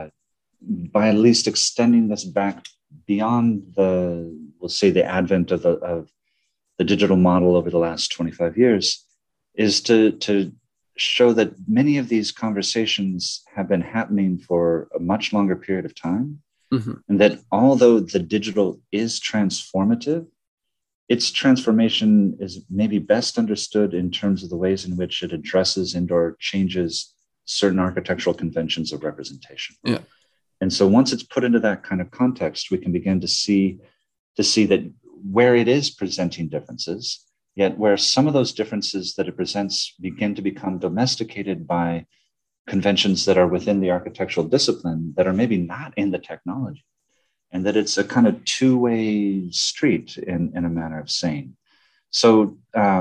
at least extending this back beyond the advent of the digital model over the last 25 years is to show that many of these conversations have been happening for a much longer period of time. Mm-hmm. And that although the digital is transformative, its transformation is maybe best understood in terms of the ways in which it addresses and/or changes certain architectural conventions of representation. Yeah. And so once it's put into that kind of context, we can begin to see that where it is presenting differences, yet where some of those differences that it presents begin to become domesticated by conventions that are within the architectural discipline that are maybe not in the technology, and that it's a kind of two-way street in a manner of saying. So,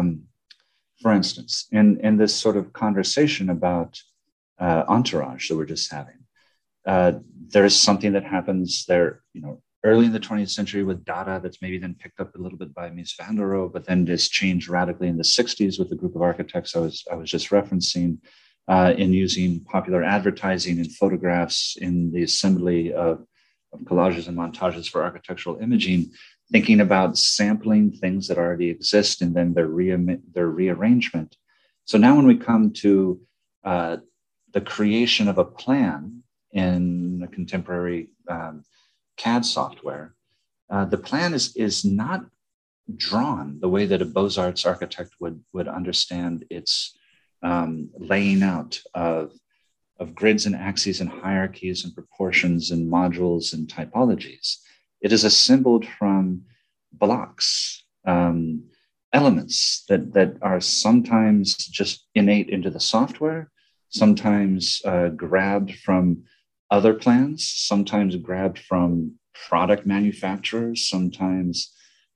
for instance, in this sort of conversation about entourage that we're just having, there is something that happens there, early in the 20th century with Dada that's maybe then picked up a little bit by Mies van der Rohe, but then just changed radically in the 60s with the group of architects I was just referencing, in using popular advertising and photographs in the assembly of collages and montages for architectural imaging, thinking about sampling things that already exist and then their rearrangement. So now when we come to the creation of a plan in a contemporary CAD software, the plan is not drawn the way that a Beaux-Arts architect would understand its laying out of grids and axes and hierarchies and proportions and modules and typologies. It is assembled from blocks, elements that are sometimes just innate into the software, sometimes grabbed from other plans, sometimes grabbed from product manufacturers, sometimes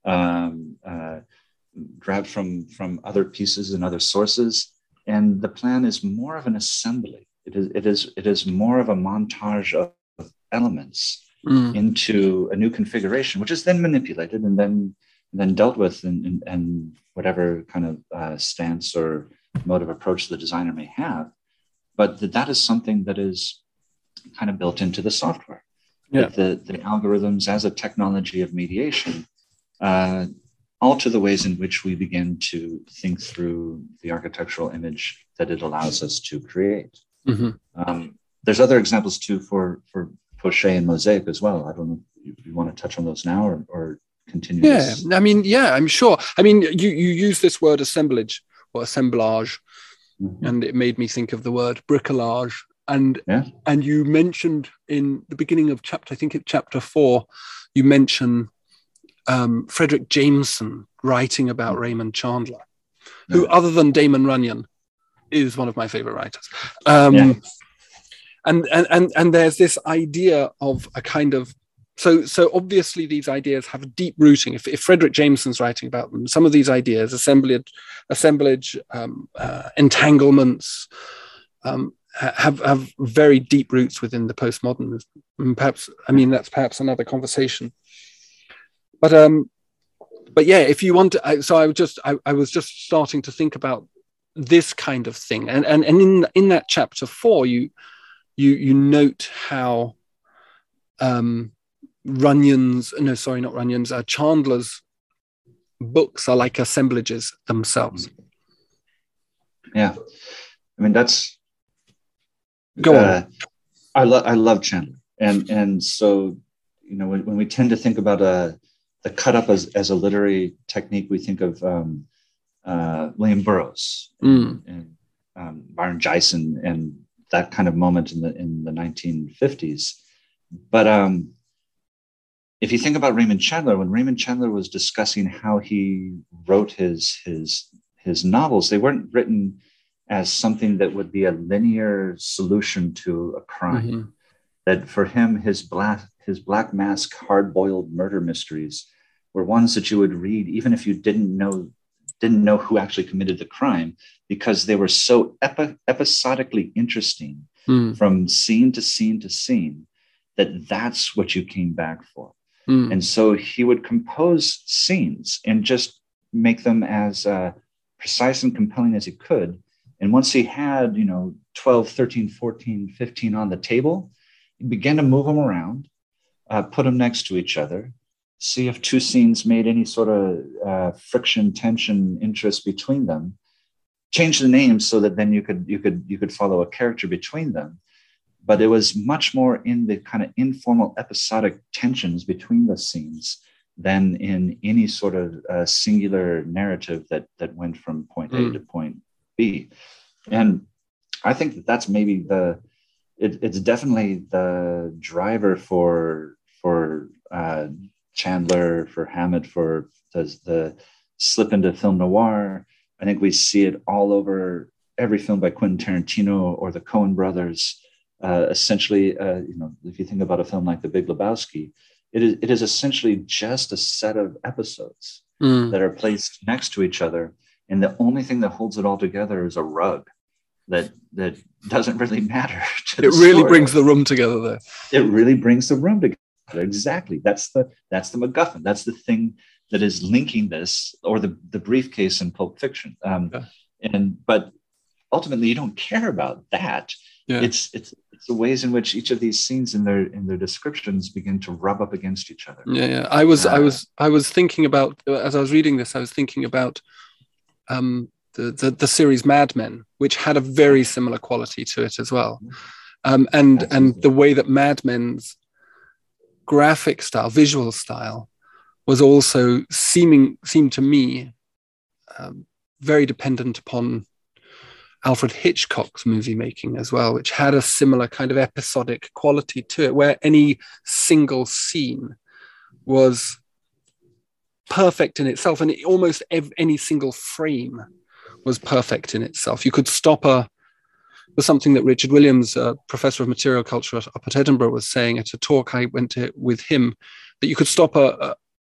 grabbed from other pieces and other sources. And the plan is more of an assembly. It is more of a montage of elements into a new configuration, which is then manipulated and then dealt with in whatever kind of stance or mode of approach the designer may have. But that is something that is kind of built into the software. Yeah. The algorithms as a technology of mediation alter the ways in which we begin to think through the architectural image that it allows us to create. Mm-hmm. There's other examples too for Poche and Mosaic as well. I don't know if you want to touch on those now or continue. Yeah, I'm sure. You use this word assemblage or assemblage, mm-hmm. and it made me think of the word bricolage. And you mentioned in the beginning of chapter 4, you mention Fredric Jameson writing about Raymond Chandler, who, other than Damon Runyon, is one of my favorite writers. And there's this idea of a kind of so obviously these ideas have a deep rooting. If Fredric Jameson's writing about them, some of these ideas, assemblage, entanglements, have very deep roots within the postmodern movement. And that's perhaps another conversation. But yeah, if you want to, I was just starting to think about this kind of thing, and in that chapter 4, you note how Chandler's books are like assemblages themselves. Yeah, that's. Go on. I love Chandler, and so when we tend to think about the cut up as a literary technique, we think of William Burroughs and Byron Gyson and that kind of moment in the 1950s. But if you think about Raymond Chandler, when Raymond Chandler was discussing how he wrote his novels, they weren't written as something that would be a linear solution to a crime. Mm-hmm. That for him, his Black Mask hard-boiled murder mysteries were ones that you would read even if you didn't know who actually committed the crime, because they were so episodically interesting from scene to scene to scene that's what you came back for. And so he would compose scenes and just make them as precise and compelling as he could. And once he had, 12, 13, 14, 15 on the table, he began to move them around, put them next to each other, see if two scenes made any sort of friction, tension, interest between them, change the names so that then you could follow a character between them. But it was much more in the kind of informal episodic tensions between the scenes than in any sort of singular narrative that went from point A to point B. And I think that's maybe it's definitely the driver for Chandler, for Hammett, for the slip into film noir. I think we see it all over every film by Quentin Tarantino or the Coen brothers. Essentially, if you think about a film like The Big Lebowski, it is essentially just a set of episodes that are placed next to each other, and the only thing that holds it all together is a rug that doesn't really matter. It really brings the room together, though. It really brings the room together. Exactly. That's the MacGuffin. That's the thing that is linking this, or the briefcase in Pulp Fiction. But ultimately, you don't care about that. Yeah. It's the ways in which each of these scenes in their descriptions begin to rub up against each other. Yeah. I was thinking about, as I was reading this, I was thinking about the series Mad Men, which had a very similar quality to it as well, and the way that Mad Men's graphic style, visual style, was also seemed to me very dependent upon Alfred Hitchcock's movie making as well, which had a similar kind of episodic quality to it, where any single scene was perfect in itself, and almost any single frame was perfect in itself. You could stop was something that Richard Williams, professor of material culture up at Edinburgh, was saying at a talk I went to with him, that you could stop a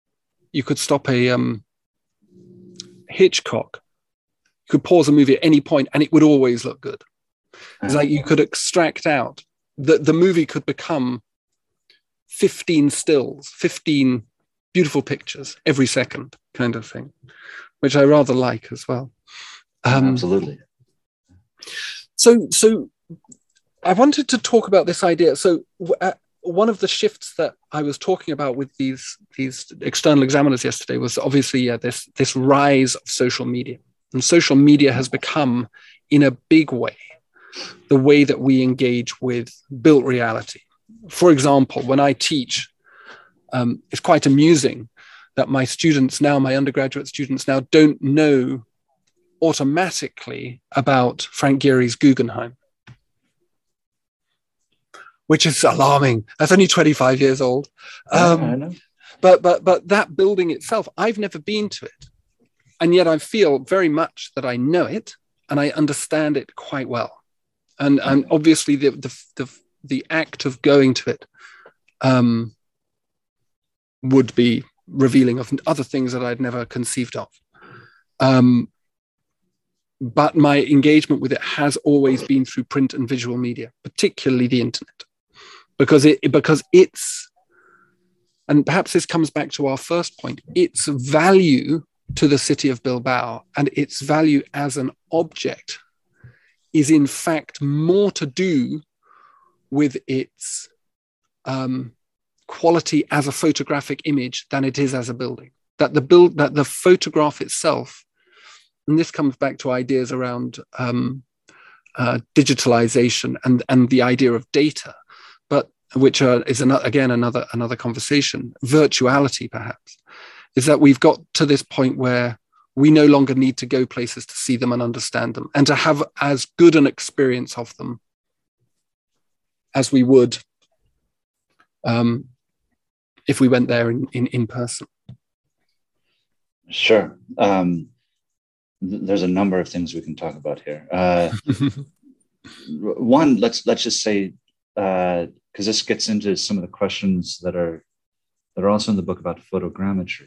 Hitchcock. You could pause a movie at any point and it would always look good. It's like you could extract out the movie could become 15 stills, 15 beautiful pictures every second, kind of thing, which I rather like as well. Absolutely. So I wanted to talk about this idea. So one of the shifts that I was talking about with these external examiners yesterday was obviously this rise of social media. And social media has become, in a big way, the way that we engage with built reality. For example, when I teach, it's quite amusing that my undergraduate students now don't know automatically about Frank Gehry's Guggenheim, which is alarming. That's only 25 years old. I know. But that building itself, I've never been to it. And yet I feel very much that I know it and I understand it quite well. And obviously the act of going to it would be revealing of other things that I'd never conceived of. But my engagement with it has always been through print and visual media, particularly the internet, because it's, and perhaps this comes back to our first point, its value to the city of Bilbao and its value as an object is in fact more to do with its quality as a photographic image than it is as a building. That the photograph itself, and this comes back to ideas around digitalization and the idea of data, but which is another conversation, virtuality perhaps, is that we've got to this point where we no longer need to go places to see them and understand them, and to have as good an experience of them as we would if we went there in person. Sure. There's a number of things we can talk about here. One, let's just say, because this gets into some of the questions that are also in the book about photogrammetry.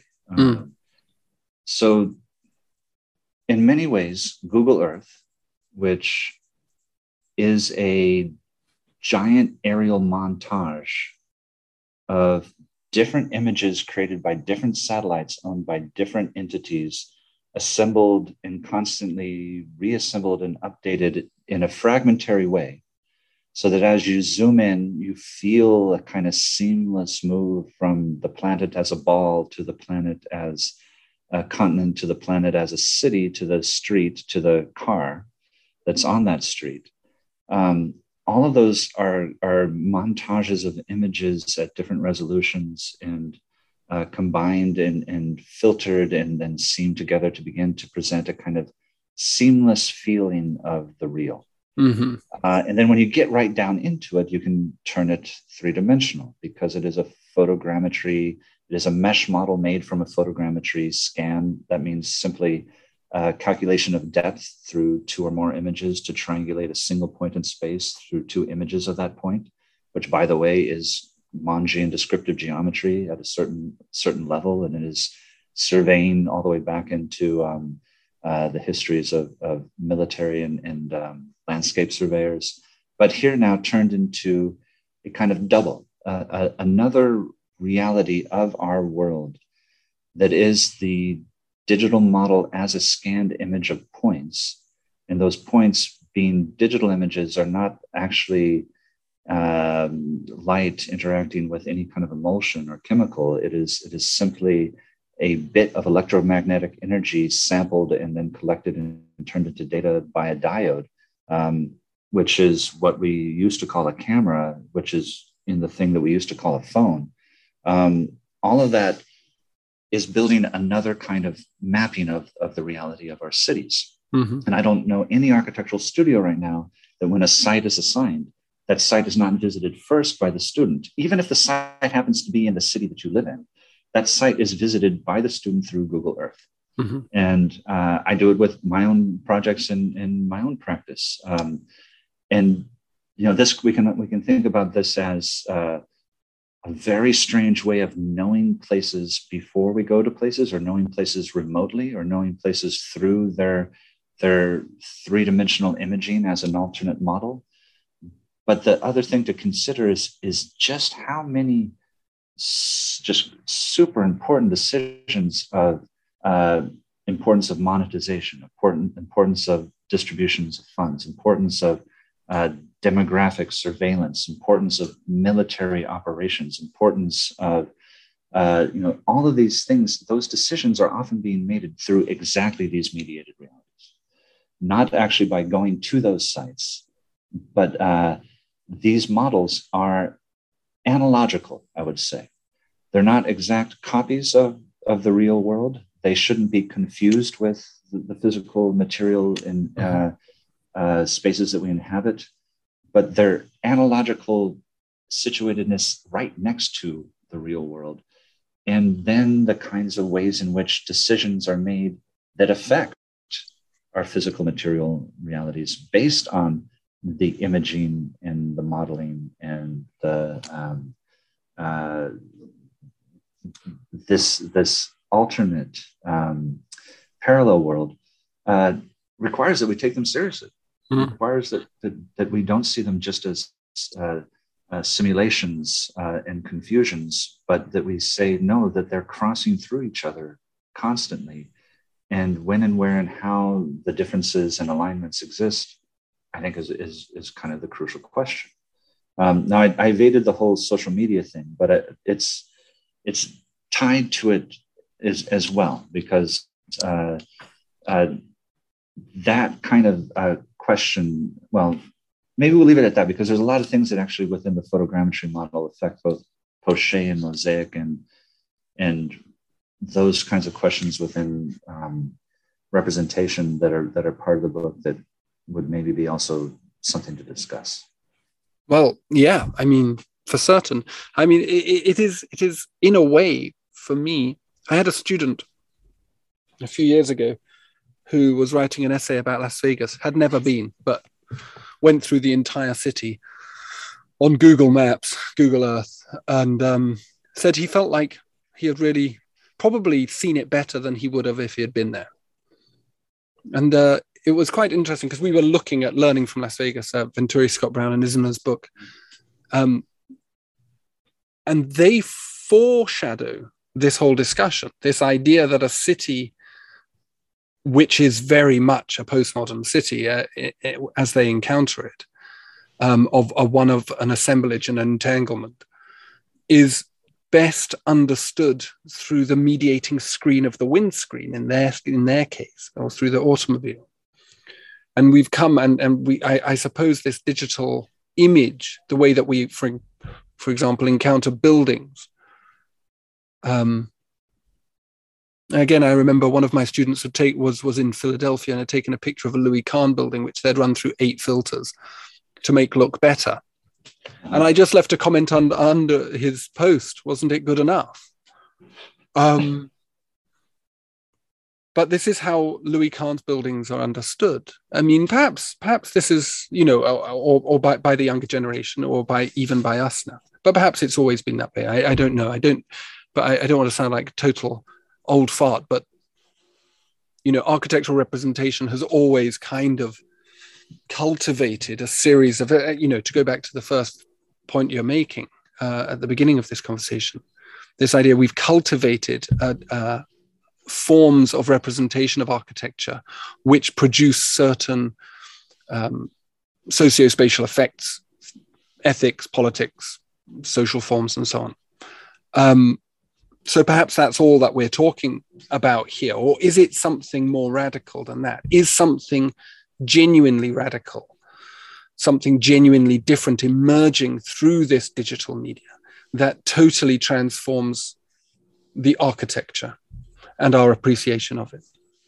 So in many ways, Google Earth, which is a giant aerial montage of different images created by different satellites owned by different entities, assembled and constantly reassembled and updated in a fragmentary way, so that as you zoom in, you feel a kind of seamless move from the planet as a ball to the planet as a continent, to the planet as a city, to the street, to the car that's on that street. All of those are montages of images at different resolutions and combined and filtered and then seamed together to begin to present a kind of seamless feeling of the real. Mm-hmm. And then when you get right down into it, you can turn it three-dimensional because it is a photogrammetry. It is a mesh model made from a photogrammetry scan. That means simply calculation of depth through two or more images to triangulate a single point in space through two images of that point, which, by the way, is Mongian descriptive geometry at a certain level, and it is surveying all the way back into the histories of military and landscape surveyors. But here now turned into a kind of double, another reality of our world that is the digital model as a scanned image of points. And those points being digital images are not actually light interacting with any kind of emulsion or chemical. It is simply a bit of electromagnetic energy sampled and then collected and turned into data by a diode, which is what we used to call a camera, which is in the thing that we used to call a phone. All of that is building another kind of mapping of the reality of our cities. Mm-hmm. And I don't know any architectural studio right now that when a site is assigned, that site is not visited first by the student. Even if the site happens to be in the city that you live in, that site is visited by the student through Google Earth. Mm-hmm. And I do it with my own projects in my own practice. And this we can think about this as a very strange way of knowing places before we go to places, or knowing places remotely, or knowing places through their three-dimensional imaging as an alternate model. But the other thing to consider is just how many just super important decisions of importance of monetization, importance of distributions of funds, importance of demographic surveillance, importance of military operations, importance of all of these things. Those decisions are often being made through exactly these mediated realities, not actually by going to those sites, but these models are analogical, I would say. They're not exact copies of the real world. They shouldn't be confused with the physical material and spaces that we inhabit, but they're analogical situatedness right next to the real world. And then the kinds of ways in which decisions are made that affect our physical material realities based on the imaging and the modeling and the this alternate parallel world requires that we take them seriously. Mm-hmm. It requires that we don't see them just as simulations and confusions, but that we say no, that they're crossing through each other constantly. And when and where and how the differences and alignments exist, I think is kind of the crucial question. Now, I evaded the whole social media thing, but it's tied to it as well, because that kind of question, well, maybe we'll leave it at that, because there's a lot of things that actually within the photogrammetry model affect both Poche and Mosaic and those kinds of questions within representation that are part of the book that would maybe be also something to discuss? Well, yeah, I mean, for certain. I mean, it is in a way, for me, I had a student a few years ago who was writing an essay about Las Vegas, had never been, but went through the entire city on Google Maps, Google Earth, and said he felt like he had really probably seen it better than he would have if he had been there. And it was quite interesting because we were looking at Learning from Las Vegas, Venturi, Scott Brown, and Isma's book. And they foreshadow this whole discussion, this idea that a city which is very much a postmodern city as they encounter it, of one of an assemblage and an entanglement, is best understood through the mediating screen of the windscreen in their case, or through the automobile. And we've come and I suppose this digital image, the way that we, for example, encounter buildings. Again, I remember one of my students was in Philadelphia and had taken a picture of a Louis Kahn building, which they'd run through 8 filters to make look better. And I just left a comment under his post, wasn't it good enough? But this is how Louis Kahn's buildings are understood. I mean, perhaps this is, or by the younger generation, or even by us now. But perhaps it's always been that way. I don't know. I don't want to sound like a total old fart, but architectural representation has always kind of cultivated a series of, to go back to the first point you're making at the beginning of this conversation, this idea we've cultivated forms of representation of architecture which produce certain socio-spatial effects, ethics, politics, social forms, and so on. So perhaps that's all that we're talking about here. Or is it something more radical than that? Is something genuinely radical, something genuinely different emerging through this digital media that totally transforms the architecture and our appreciation of it?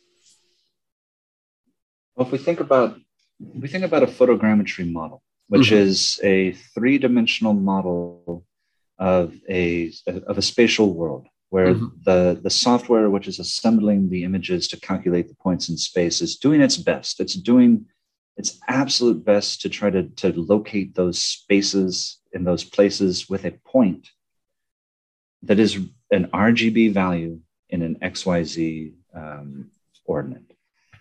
Well, if we think about a photogrammetry model, which is a 3-dimensional model of a spatial world, where the software which is assembling the images to calculate the points in space is doing its best. It's doing its absolute best to try to locate those spaces in those places with a point that is an RGB value in an XYZ ordinate.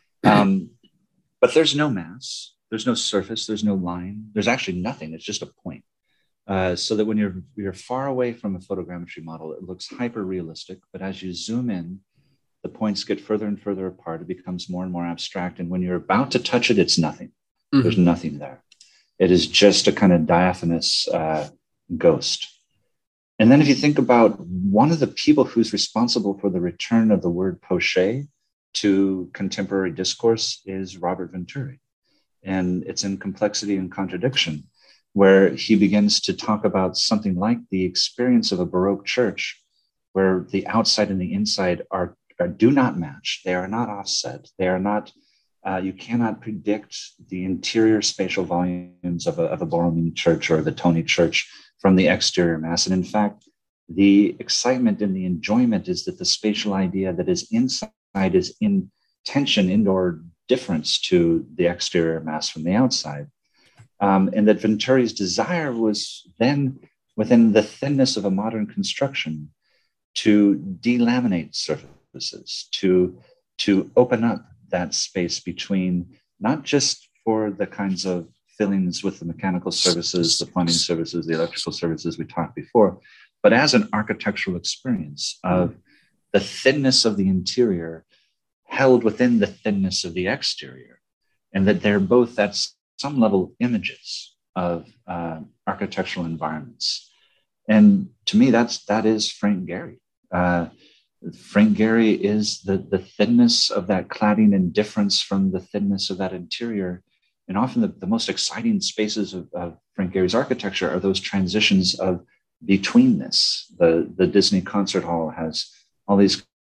But there's no mass, there's no surface, there's no line, there's actually nothing. It's just a point. So that when you're far away from a photogrammetry model, it looks hyper realistic. But as you zoom in, the points get further and further apart. It becomes more and more abstract. And when you're about to touch it, it's nothing. There's nothing there. It is just a kind of diaphanous ghost. And then if you think about one of the people who's responsible for the return of the word poché to contemporary discourse is Robert Venturi. And it's in Complexity and Contradiction, where he begins to talk about something like the experience of a Baroque church, where the outside and the inside do not match. They are not offset. They are not, you cannot predict the interior spatial volumes of a Borromini church or the Toni church from the exterior mass. And in fact, the excitement and the enjoyment is that the spatial idea that is inside is in tension, indoor difference to the exterior mass from the outside. And that Venturi's desire was then, within the thinness of a modern construction, to delaminate surfaces, to open up that space between, not just for the kinds of fillings with the mechanical services, the plumbing services, the electrical services we talked before, but as an architectural experience of the thinness of the interior held within the thinness of the exterior, and that they're both at some level images of architectural environments. And to me, that is Frank Gehry. Frank Gehry is the thinness of that cladding and difference from the thinness of that interior. And often the most exciting spaces of Frank Gehry's architecture are those transitions of betweenness. The Disney Concert Hall has all these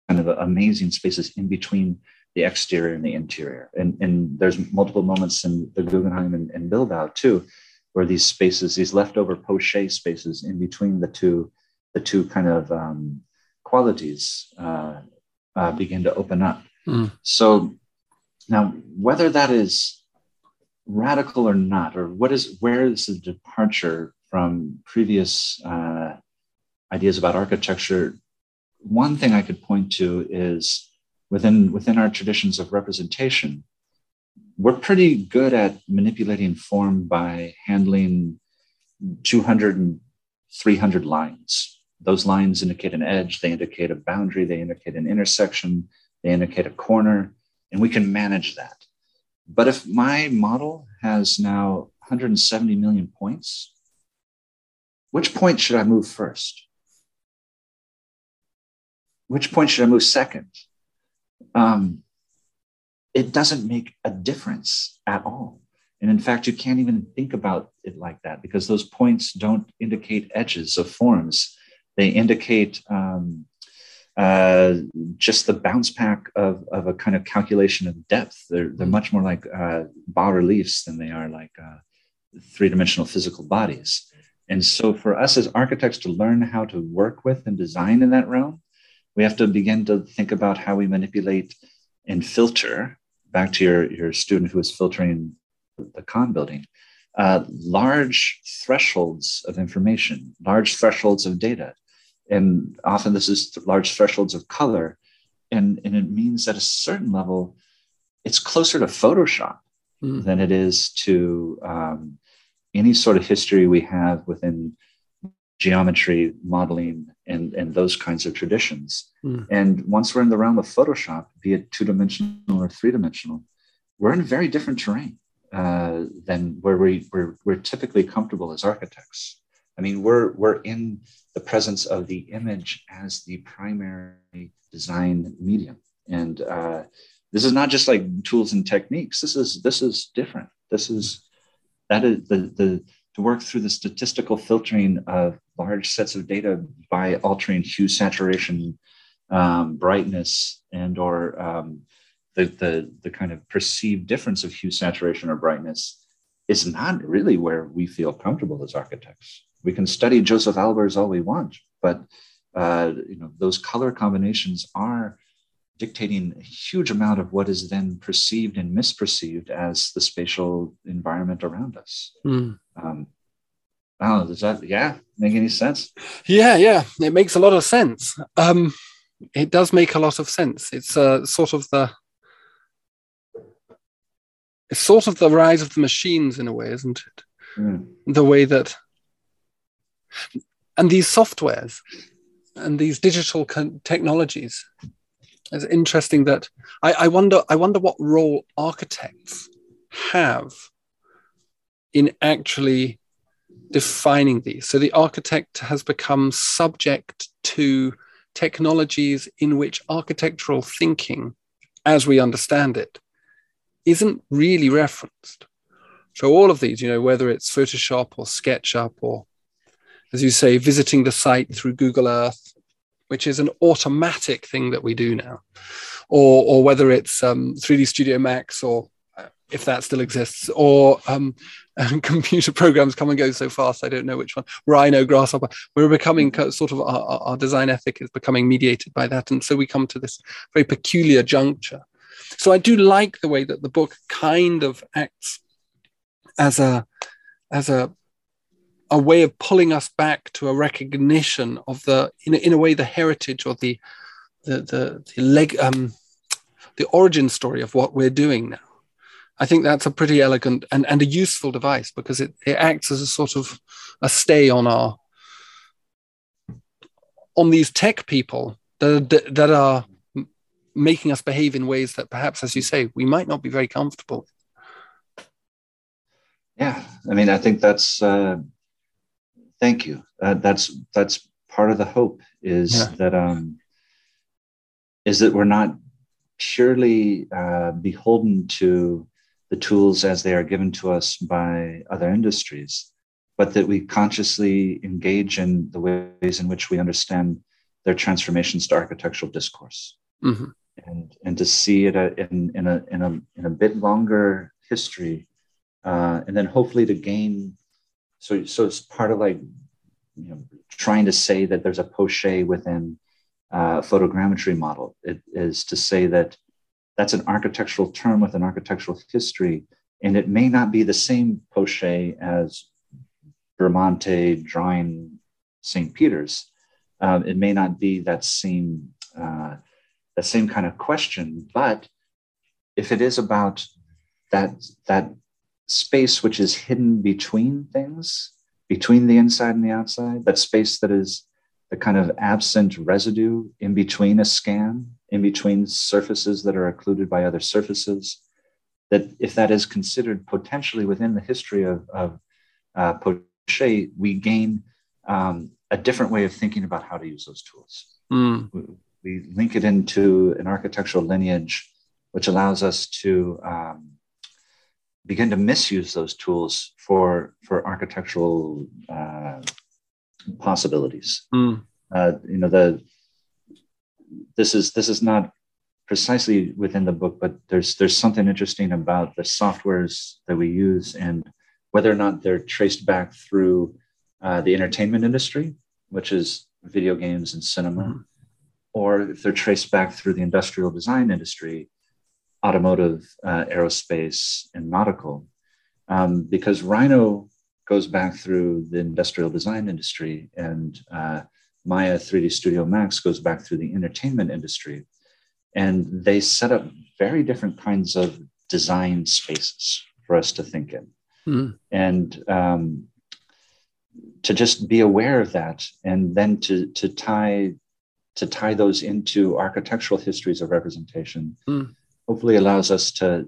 kind of amazing spaces in between the exterior and the interior. And there's multiple moments in the Guggenheim and Bilbao too, where these spaces, these leftover poche spaces in between the two kind of qualities begin to open up. So now, whether that is radical or not, or where is the departure from previous ideas about architecture, one thing I could point to is within our traditions of representation, we're pretty good at manipulating form by handling 200 and 300 lines. Those lines indicate an edge, they indicate a boundary, they indicate an intersection, they indicate a corner, and we can manage that. But if my model has now 170 million points, which point should I move first? Which point should I move second? It doesn't make a difference at all. And in fact, you can't even think about it like that, because those points don't indicate edges of forms. They indicate just the bounce back of a kind of calculation of depth. They're much more like bas-reliefs than they are like three-dimensional physical bodies. And so for us as architects to learn how to work with and design in that realm, we have to begin to think about how we manipulate and filter, back to your student who was filtering the Kahn building, large thresholds of information, large thresholds of data. And often this is large thresholds of color. And it means at a certain level, it's closer to Photoshop than it is to any sort of history we have within geometry, modeling, and those kinds of traditions. And once we're in the realm of Photoshop, be it two-dimensional or three-dimensional, we're in very different terrain than where we're typically comfortable as architects. I mean, we're in the presence of the image as the primary design medium. And this is not just like tools and techniques. This is different. That is to work through the statistical filtering of large sets of data by altering hue, saturation, brightness, and or the kind of perceived difference of hue, saturation, or brightness is not really where we feel comfortable as architects. We can study Joseph Albers all we want, but those color combinations are dictating a huge amount of what is then perceived and misperceived as the spatial environment around us. Does that make any sense? Yeah, it makes a lot of sense. It does make a lot of sense. It's sort of the rise of the machines in a way, isn't it? The way that, and these softwares and these digital technologies. It's interesting that I wonder what role architects have in actually defining these. So the architect has become subject to technologies in which architectural thinking, as we understand it, isn't really referenced. So all of these, whether it's Photoshop or SketchUp or, as you say, visiting the site through Google Earth, which is an automatic thing that we do now, or whether it's 3D Studio Max, or if that still exists, or computer programs come and go so fast, I don't know which one, Rhino, Grasshopper. We're becoming sort of, our design ethic is becoming mediated by that. And so we come to this very peculiar juncture. So I do like the way that the book kind of acts as a way of pulling us back to a recognition of in a way, the heritage or the origin story of what we're doing now. I think that's a pretty elegant and a useful device, because it acts as a sort of a stay on these tech people that are making us behave in ways that perhaps, as you say, we might not be very comfortable. Yeah, I mean, I think that's. Thank you. That's part of the hope is that we're not purely beholden to the tools as they are given to us by other industries, but that we consciously engage in the ways in which we understand their transformations to architectural discourse, Mm-hmm. and to see it in a bit longer history, and then hopefully to gain. So it's part of like, trying to say that there's a poche within photogrammetry model. It is to say that that's an architectural term with an architectural history, and it may not be the same poche as Bramante drawing St. Peter's. It may not be that same kind of question, but if it is about that space which is hidden between things, between the inside and the outside, that space that is the kind of absent residue in between a scan, in between surfaces that are occluded by other surfaces, that if that is considered potentially within the history of poche, we gain a different way of thinking about how to use those tools. We link it into an architectural lineage, which allows us to begin to misuse those tools for architectural possibilities. This is not precisely within the book, but there's something interesting about the softwares that we use and whether or not they're traced back through the entertainment industry, which is video games and cinema, or if they're traced back through the industrial design industry, automotive, aerospace, and nautical. Because Rhino goes back through the industrial design industry, and Maya 3D Studio Max goes back through the entertainment industry. And they set up very different kinds of design spaces for us to think in. And to just be aware of that, and then to tie those into architectural histories of representation, hopefully allows us to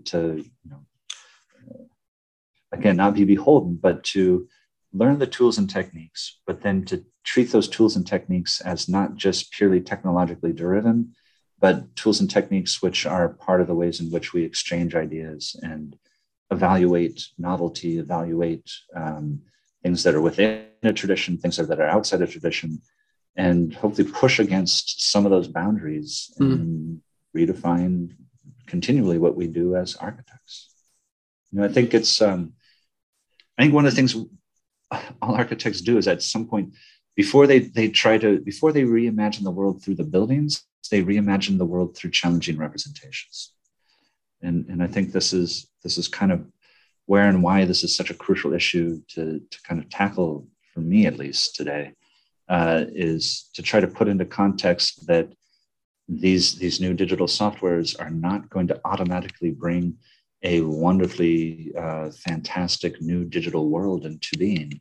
again, not be beholden, but to learn the tools and techniques, but then to treat those tools and techniques as not just purely technologically driven, but tools and techniques which are part of the ways in which we exchange ideas and evaluate novelty, evaluate things that are within a tradition, things that are outside a tradition, and hopefully push against some of those boundaries and redefine continually what we do as architects. I think it's, I think one of the things all architects do is at some point, before they reimagine the world through the buildings, they reimagine the world through challenging representations. And I think this is kind of where and why this is such a crucial issue to kind of tackle, for me at least today, is to try to put into context that these new digital softwares are not going to automatically bring a wonderfully fantastic new digital world into being.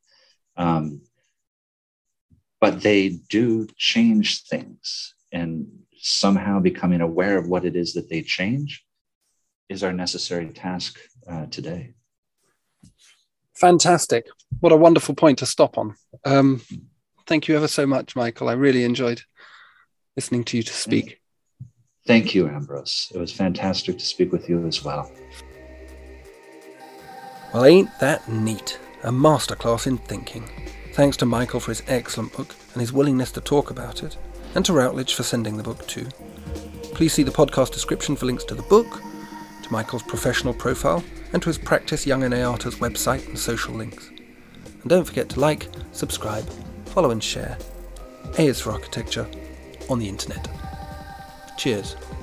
But they do change things, and somehow becoming aware of what it is that they change is our necessary task today. Fantastic. What a wonderful point to stop on. Thank you ever so much, Michael. I really enjoyed listening to you to speak. Thank you, Ambrose. It was fantastic to speak with you as well. Well, ain't that neat? A masterclass in thinking. Thanks to Michael for his excellent book and his willingness to talk about it, and to Routledge for sending the book too. Please see the podcast description for links to the book, to Michael's professional profile, and to his Practice Young and Arta's website and social links. And don't forget to like, subscribe, follow and share. A is for Architecture on the internet. Cheers.